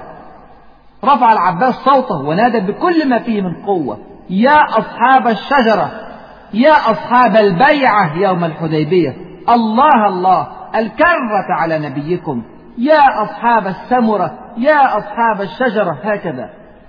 رفع العباس صوته ونادى بكل ما فيه من قوة: يا أصحاب الشجرة، يا أصحاب البيعة يوم الحديبية، الله الله الكرة على نبيكم، يا أصحاب السمرة، يا أصحاب الشجرة، هكذا.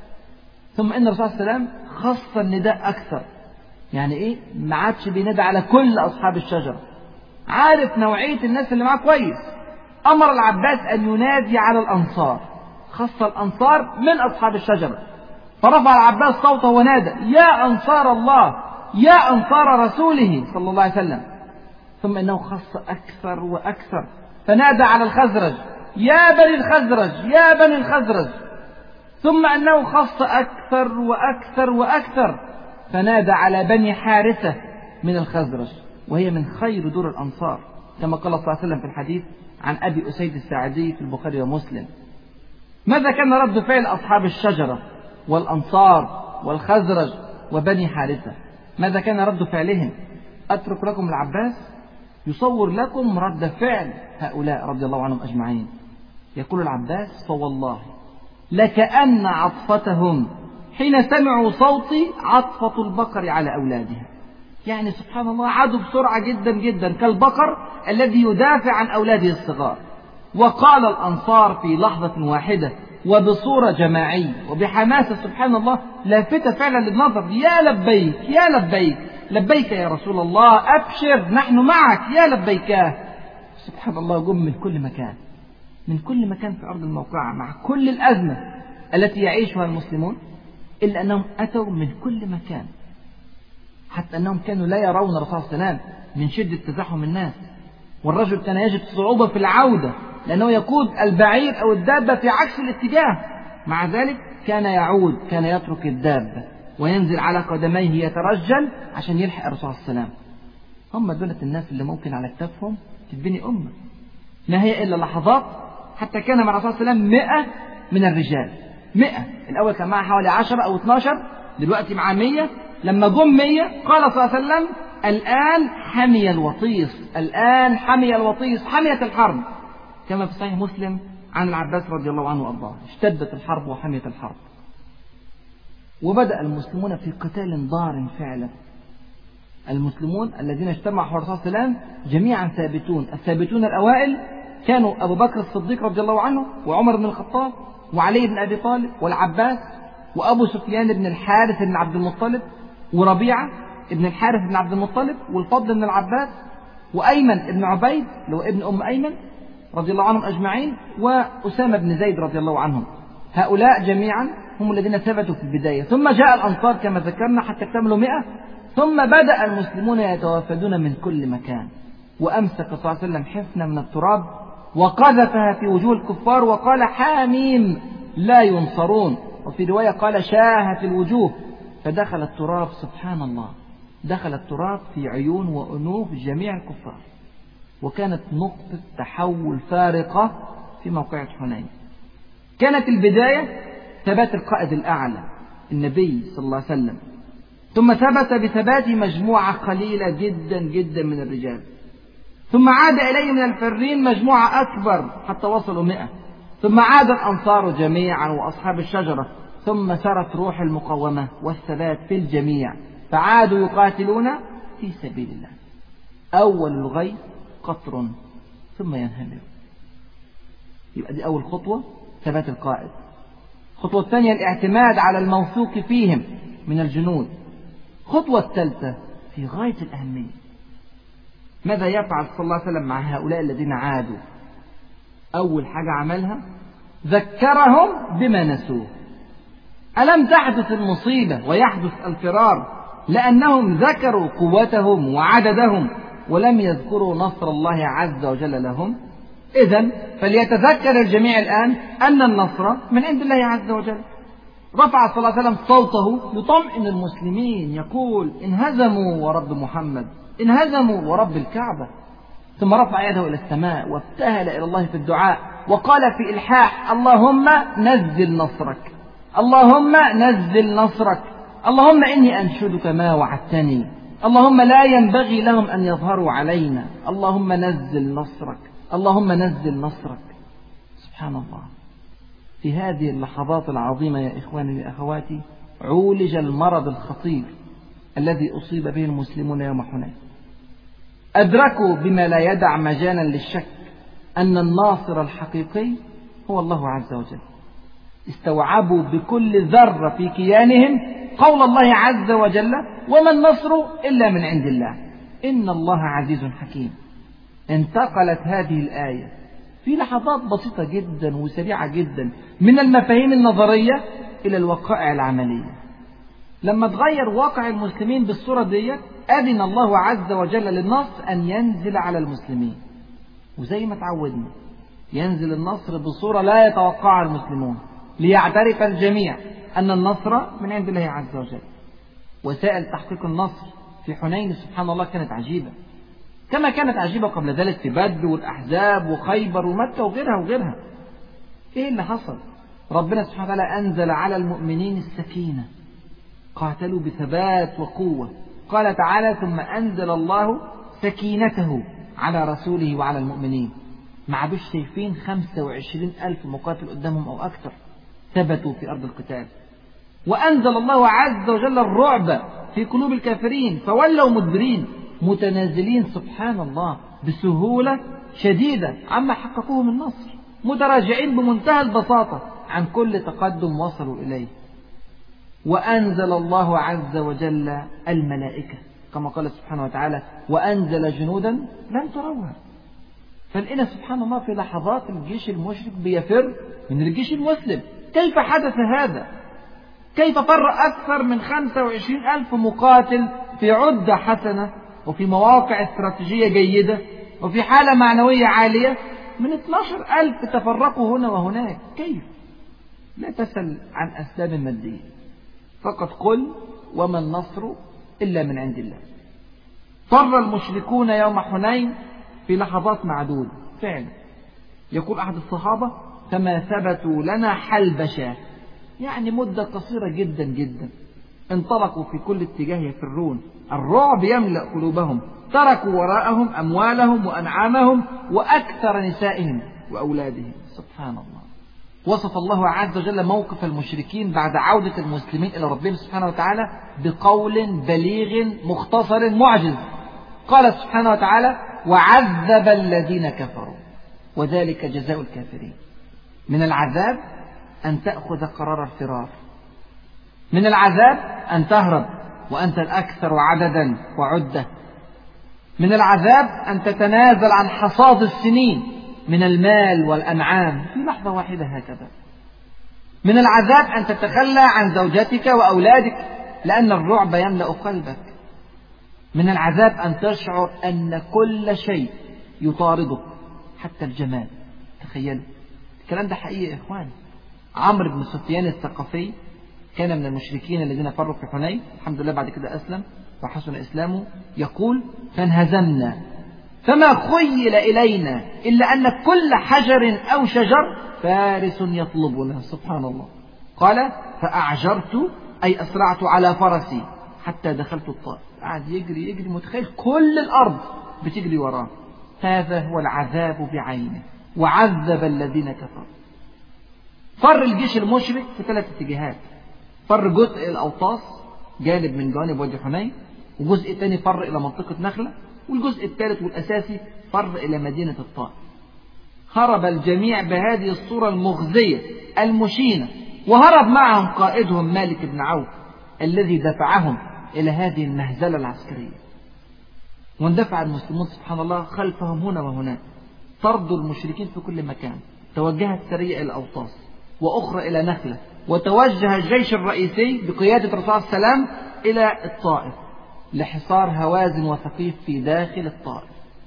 ثم إن الرسول صلى الله عليه وسلم خص النداء أكثر. يعني إيه؟ ما عادش بينادى على كل أصحاب الشجرة، عارف نوعية الناس اللي معاه كويس. أمر العباس أن ينادي على الأنصار، خص الأنصار من أصحاب الشجرة، فرفع العباس صوته ونادى: يا أنصار الله، يا أنصار رسوله صلى الله عليه وسلم. ثم إنه خص أكثر وأكثر، فنادى على الخزرج: يا بني الخزرج، يا بني الخزرج. ثم أنه خص أكثر وأكثر وأكثر، فنادى على بني حارثة من الخزرج، وهي من خير دور الأنصار، كما قال صلى الله عليه وسلم في الحديث عن أبي أسيد الساعدي في البخاري ومسلم. ماذا كان رد فعل أصحاب الشجرة والأنصار والخزرج وبني حارثة؟ ماذا كان رد فعلهم؟ أترك لكم العباس يصور لكم رد فعل هؤلاء رضي الله عنهم أجمعين. يقول العباس: فوالله لكأن عطفتهم حين سمعوا صوتي عطفة البقر على أولادها. يعني سبحان الله، عادوا بسرعة جدا جدا كالبقر الذي يدافع عن أولاده الصغار. وقال الأنصار في لحظة واحدة وبصورة جماعية وبحماسة سبحان الله لافتة فعلا للنظر: يا لبيك، يا لبيك، لبيك يا رسول الله، أبشر نحن معك، يا لبيكاه. سبحان الله، جم من كل مكان، من كل مكان في أرض الموقعة، مع كل الأزمة التي يعيشها المسلمون، إلا أنهم أتوا من كل مكان، حتى أنهم كانوا لا يرون الرسول صلى الله عليه وسلم من شدة تزاحم الناس. والرجل كان يجد صعوبة في العودة لأنه يقود البعير أو الدابة في عكس الاتجاه، مع ذلك كان يعود، كان يترك الدابة وينزل على قدميه يترجل عشان يلحق الرسول صلى الله عليه وسلم. هم دولة الناس اللي ممكن على كتافهم تتبني أمة، ما هي إلا لحظات حتى كان مع الرسول صلى الله عليه وسلم 100 من الرجال. 100. الأول كان معه حوالي 10 أو 12، دلوقتي معاه 100. لما جم 100 قال صلى الله عليه وسلم الآن حمي الوطيس، الآن حمي الوطيس، حميت الحرب، كما في صحيح مسلم عن العباس رضي الله عنه وأرضاه. اشتدت الحرب وحميت الحرب، وبدأ المسلمون في قتال ضار فعلا. المسلمون الذين اجتمعوا حول الرسول صلى الله عليه وسلم جميعا ثابتون. الثابتون الأوائل كانوا أبو بكر الصديق رضي الله عنه، وعمر بن الخطاب، وعلي بن أبي طالب، والعباس، وأبو سفيان بن الحارث بن عبد المطلب، وربيعة بن الحارث بن عبد المطلب، والفضل بن العباس، وأيمن بن عبيد اللي هو ابن أم أيمن رضي الله عنهم أجمعين، وأسامة بن زيد رضي الله عنهم. هؤلاء جميعا هم الذين ثبتوا في البداية، ثم جاء الأنصار كما ذكرنا حتى اكتملوا 100، ثم بدأ المسلمون يتوافدون من كل مكان. وأمسك صلى الله عليه وسلم حفنة من التراب وقذفها في وجوه الكفار وقال حاميم لا ينصرون، وفي رواية قال شاهت الوجوه، فدخل التراب سبحان الله، دخل التراب في عيون وأنوف جميع الكفار. وكانت نقطة تحول فارقة في موقعة حنين. كانت البداية ثبات القائد الأعلى النبي صلى الله عليه وسلم، ثم ثبت بثباته مجموعة قليلة جدا جدا من الرجال، ثم عاد إليه من الفرين مجموعة أكبر حتى وصلوا 100، ثم عاد الأنصار جميعا وأصحاب الشجرة، ثم سرت روح المقاومة والثبات في الجميع، فعادوا يقاتلون في سبيل الله. أول الغيث قطر ثم ينهمر. يبقى دي أول خطوة، ثبات القائد. الخطوة الثانية الاعتماد على الموثوق فيهم من الجنود. الخطوة الثالثة في غاية الأهمية، ماذا يفعل صلى الله عليه وسلم مع هؤلاء الذين عادوا؟ أول حاجة عملها ذكرهم بما نسوه. ألم تحدث المصيبة ويحدث الفرار لأنهم ذكروا قوتهم وعددهم ولم يذكروا نصر الله عز وجل لهم؟ إذن فليتذكر الجميع الآن أن النصر من عند الله عز وجل. رفع صلى الله عليه وسلم صوته يطمئن المسلمين، يقول انهزموا ورب محمد، انهزموا ورب الكعبة. ثم رفع يده إلى السماء وابتهل إلى الله في الدعاء وقال في إلحاح اللهم نزل نصرك، اللهم نزل نصرك، اللهم إني أنشدك ما وعدتني، اللهم لا ينبغي لهم أن يظهروا علينا، اللهم نزل نصرك، اللهم نزل نصرك. سبحان الله. في هذه اللحظات العظيمة يا إخواني وأخواتي عولج المرض الخطير الذي أصيب به المسلمون يوم حنين. أدركوا بما لا يدع مجالا للشك أن الناصر الحقيقي هو الله عز وجل. استوعبوا بكل ذرة في كيانهم قول الله عز وجل وما النصر إلا من عند الله إن الله عزيز حكيم. انتقلت هذه الآية في لحظات بسيطة جدا وسريعة جدا من المفاهيم النظرية إلى الوقائع العملية. لما تغير واقع المسلمين بالصورة دي أذن الله عز وجل للنصر أن ينزل على المسلمين، وزي ما تعودنا ينزل النصر بصورة لا يتوقعها المسلمون ليعترف الجميع أن النصر من عند الله عز وجل. وسائل تحقيق النصر في حنين سبحان الله كانت عجيبة، كما كانت عجيبة قبل ذلك في بدر والأحزاب وخيبر ومكة وغيرها. إيه اللي حصل؟ ربنا سبحانه وتعالى أنزل على المؤمنين السكينة، قاتلوا بثبات وقوة. قال تعالى ثم أنزل الله سكينته على رسوله وعلى المؤمنين. ما عادوش شايفين 25,000 مقاتل قدامهم أو أكثر، ثبتوا في أرض القتال. وأنزل الله عز وجل الرعب في قلوب الكافرين فولوا مدبرين متنازلين سبحان الله بسهولة شديدة عما حققوه من نصر، متراجعين بمنتهى البساطة عن كل تقدم وصلوا إليه. وأنزل الله عز وجل الملائكة كما قال سبحانه وتعالى وأنزل جنودا لم تروها. فلقينا سبحان الله في لحظات الجيش المشرك بيفر من الجيش المسلم. كيف حدث هذا؟ كيف فر أكثر من 25,000 مقاتل في عدة حسنة وفي مواقع استراتيجية جيدة وفي حالة معنوية عالية من 12,000 تفرقوا هنا وهناك؟ كيف؟ لا تسأل عن أسباب مادية، فقط قل وما النصر إلا من عند الله. فر المشركون يوم حنين في لحظات معدودة فعلا، يقول أحد الصحابة: فما ثبتوا لنا حلب شاه، يعني مدة قصيرة جدا جدا، انطلقوا في كل اتجاه يفرون، الرعب يملأ قلوبهم، تركوا وراءهم أموالهم وأنعامهم وأكثر نسائهم وأولادهم. سبحان الله. وصف الله عز وجل موقف المشركين بعد عودة المسلمين إلى ربهم سبحانه وتعالى بقول بليغ مختصر معجز. قال سبحانه وتعالى: وعذب الذين كفروا وذلك جزاء الكافرين. من العذاب أن تأخذ قرار الفرار، من العذاب أن تهرب وأنت الأكثر عددا وعدة، من العذاب أن تتنازل عن حصاد السنين من المال والأنعام في لحظة واحدة هكذا، من العذاب أن تتخلى عن زوجتك وأولادك لأن الرعب يملأ قلبك، من العذاب أن تشعر أن كل شيء يطاردك حتى الجمال. تخيلوا الكلام ده حقيقي يا إخوان. عمرو بن سفيان الثقفي كان من المشركين الذين فروا في حنين، الحمد لله بعد كده أسلم وحسن إسلامه. يقول: فانهزمنا فما خيل إلينا إلا أن كل حجر أو شجر فارس يطلبنا. سبحان الله. قال: فأعجرت أي أسرعت على فرسي حتى دخلت الطائف. قعد يجري يجري، متخيل كل الأرض بتجري وراه. هذا هو العذاب بعينه. وعذب الذين كفروا. فر الجيش المشرك في 3 اتجاهات. فر جزء إلى الأوطاس، جانب من جوانب وادي حنين، وجزء ثاني فر إلى منطقة نخلة، والجزء الثالث والأساسي فر إلى مدينة الطائف. هرب الجميع بهذه الصورة المخزية المشينة، وهرب معهم قائدهم مالك بن عوف الذي دفعهم إلى هذه المهزلة العسكرية. واندفع المسلمون سبحان الله خلفهم هنا وهناك، طردوا المشركين في كل مكان. توجهت سرية إلى الأوطاس وأخرى إلى نخلة، وتوجه الجيش الرئيسي بقيادة الرسول صلى الله عليه وسلم إلى الطائف لحصار هوازن وثقيف في داخل الطائف.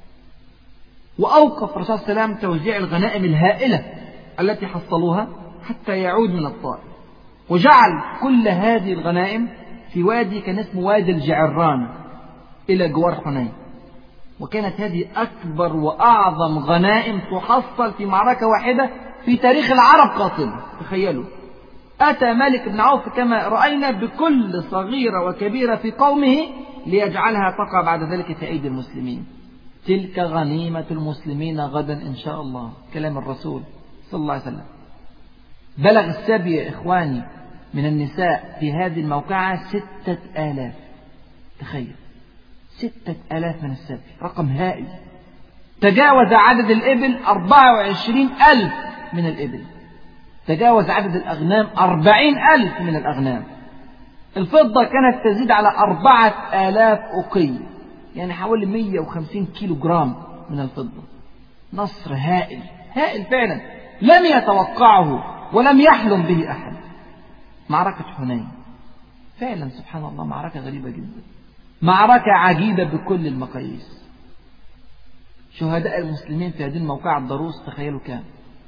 وأوقف الرسول صلى الله عليه وسلم توزيع الغنائم الهائلة التي حصلوها حتى يعود من الطائف، وجعل كل هذه الغنائم في وادي كان اسمه وادي الجعرانة إلى جوار حنين. وكانت هذه أكبر وأعظم غنائم تحصل في معركة واحدة في تاريخ العرب قاطبة. تخيلوا، أتى مالك بن عوف كما رأينا بكل صغيرة وكبيرة في قومه ليجعلها تقع بعد ذلك في أيدي المسلمين. تلك غنيمة المسلمين غدا إن شاء الله، كلام الرسول صلى الله عليه وسلم. بلغ السبي يا إخواني من النساء في هذه الموقعة 6000. تخيل 6000 من السبي، رقم هائل. تجاوز عدد الإبل 24,000 من الإبل. تجاوز عدد الأغنام 40,000 من الأغنام. الفضة كانت تزيد على 4,000 أوقية، يعني حوالي 150 كيلو جرام من الفضة. نصر هائل هائل فعلا، لم يتوقعه ولم يحلم به أحد. معركة حنين فعلا سبحان الله معركة غريبة جدا، معركة عجيبة بكل المقاييس. شهداء المسلمين في هذه الموقعة الضروس تخيلوا كام؟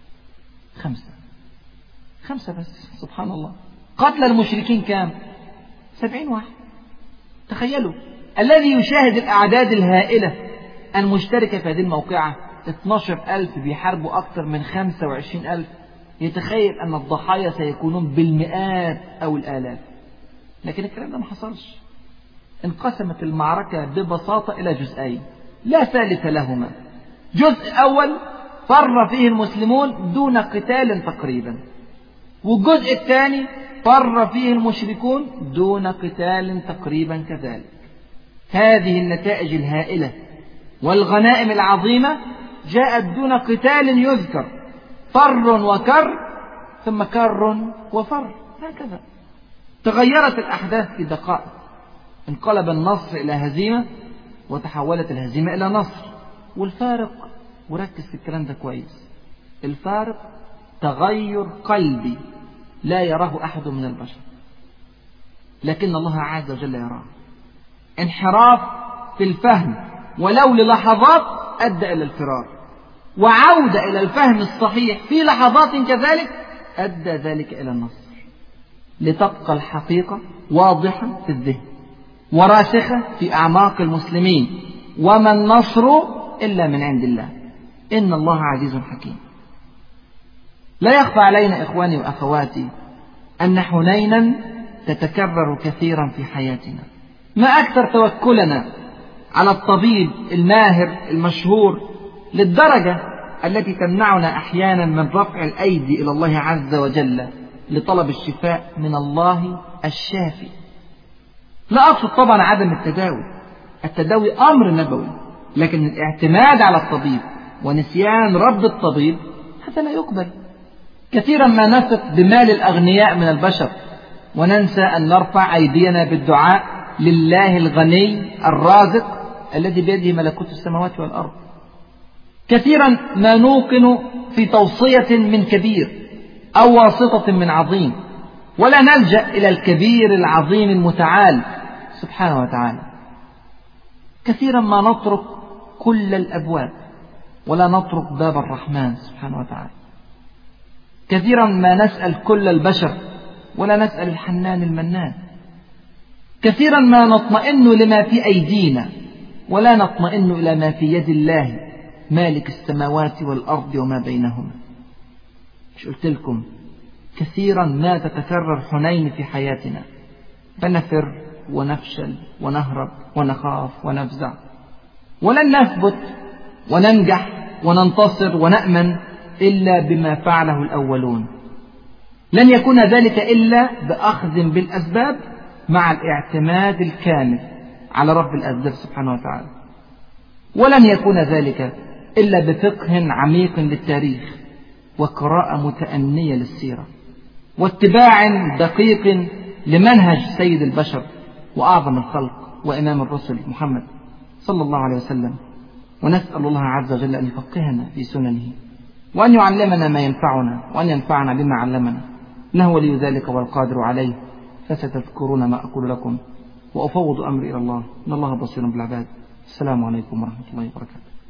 5 بس. سبحان الله. قتل المشركين كام؟ 70 واحد. تخيلوا الذي يشاهد الأعداد الهائلة المشتركة في هذه الموقعة 12,000 بيحاربوا أكثر من 25,000، يتخيل أن الضحايا سيكونون بالمئات أو الآلاف. لكن الكلام ده ما حصلش. انقسمت المعركة ببساطة إلى جزئين لا ثالث لهما. جزء أول فر فيه المسلمون دون قتال تقريبا، والجزء الثاني فر فيه المشركون دون قتال تقريبا كذلك. هذه النتائج الهائلة والغنائم العظيمة جاءت دون قتال يذكر، فر وكر ثم كر وفر، هكذا تغيرت الأحداث في دقائق. انقلب النصر إلى هزيمة وتحولت الهزيمة إلى نصر. والفارق، وركز في الكلام ده كويس، الفارق تغير قلبي لا يراه أحد من البشر، لكن الله عز وجل يراه. انحراف في الفهم ولو للحظات أدى إلى الفرار، وعودة إلى الفهم الصحيح في لحظات كذلك أدى ذلك إلى النصر، لتبقى الحقيقة واضحة في الذهن وراسخة في أعماق المسلمين. وما النصر إلا من عند الله، إن الله عزيز حكيم. لا يخفى علينا إخواني وأخواتي أن حنينا تتكرر كثيرا في حياتنا. ما أكثر توكلنا على الطبيب الماهر المشهور للدرجة التي تمنعنا أحيانا من رفع الأيدي إلى الله عز وجل لطلب الشفاء من الله الشافي. لا أقصد طبعا عدم التداوي أمر نبوي، لكن الاعتماد على الطبيب ونسيان رب الطبيب هذا لا يقبل. كثيرا ما نثق بمال الأغنياء من البشر وننسى أن نرفع أيدينا بالدعاء لله الغني الرازق الذي بيده ملكوت السماوات والأرض. كثيرا ما نوقن في توصية من كبير أو واسطة من عظيم ولا نلجأ إلى الكبير العظيم المتعال سبحانه وتعالى. كثيرا ما نطرق كل الأبواب ولا نطرق باب الرحمن سبحانه وتعالى. كثيرا ما نسأل كل البشر ولا نسأل الحنان المنان. كثيرا ما نطمئن لما في أيدينا ولا نطمئن إلى ما في يد الله مالك السماوات والأرض وما بينهما. مش قلت لكم كثيرا ما تتكرر حنين في حياتنا، فنفر ونفشل ونهرب ونخاف ونفزع، ولن نثبت وننجح وننتصر ونأمن إلا بما فعله الأولون. لن يكون ذلك إلا بأخذ بالأسباب مع الاعتماد الكامل على رب الأسباب سبحانه وتعالى. ولن يكون ذلك إلا بفقه عميق للتاريخ وقراءة متأنية للسيرة واتباع دقيق لمنهج سيد البشر وأعظم الخلق وإمام الرسل محمد صلى الله عليه وسلم. ونسأل الله عز وجل أن يفقهنا في سننه وأن يعلمنا ما ينفعنا وأن ينفعنا بما علمنا، إنه ولي ذلك والقادر عليه. فستذكرون ما أقول لكم وأفوض أمري إلى الله إن الله بصير بالعباد. السلام عليكم ورحمة الله وبركاته.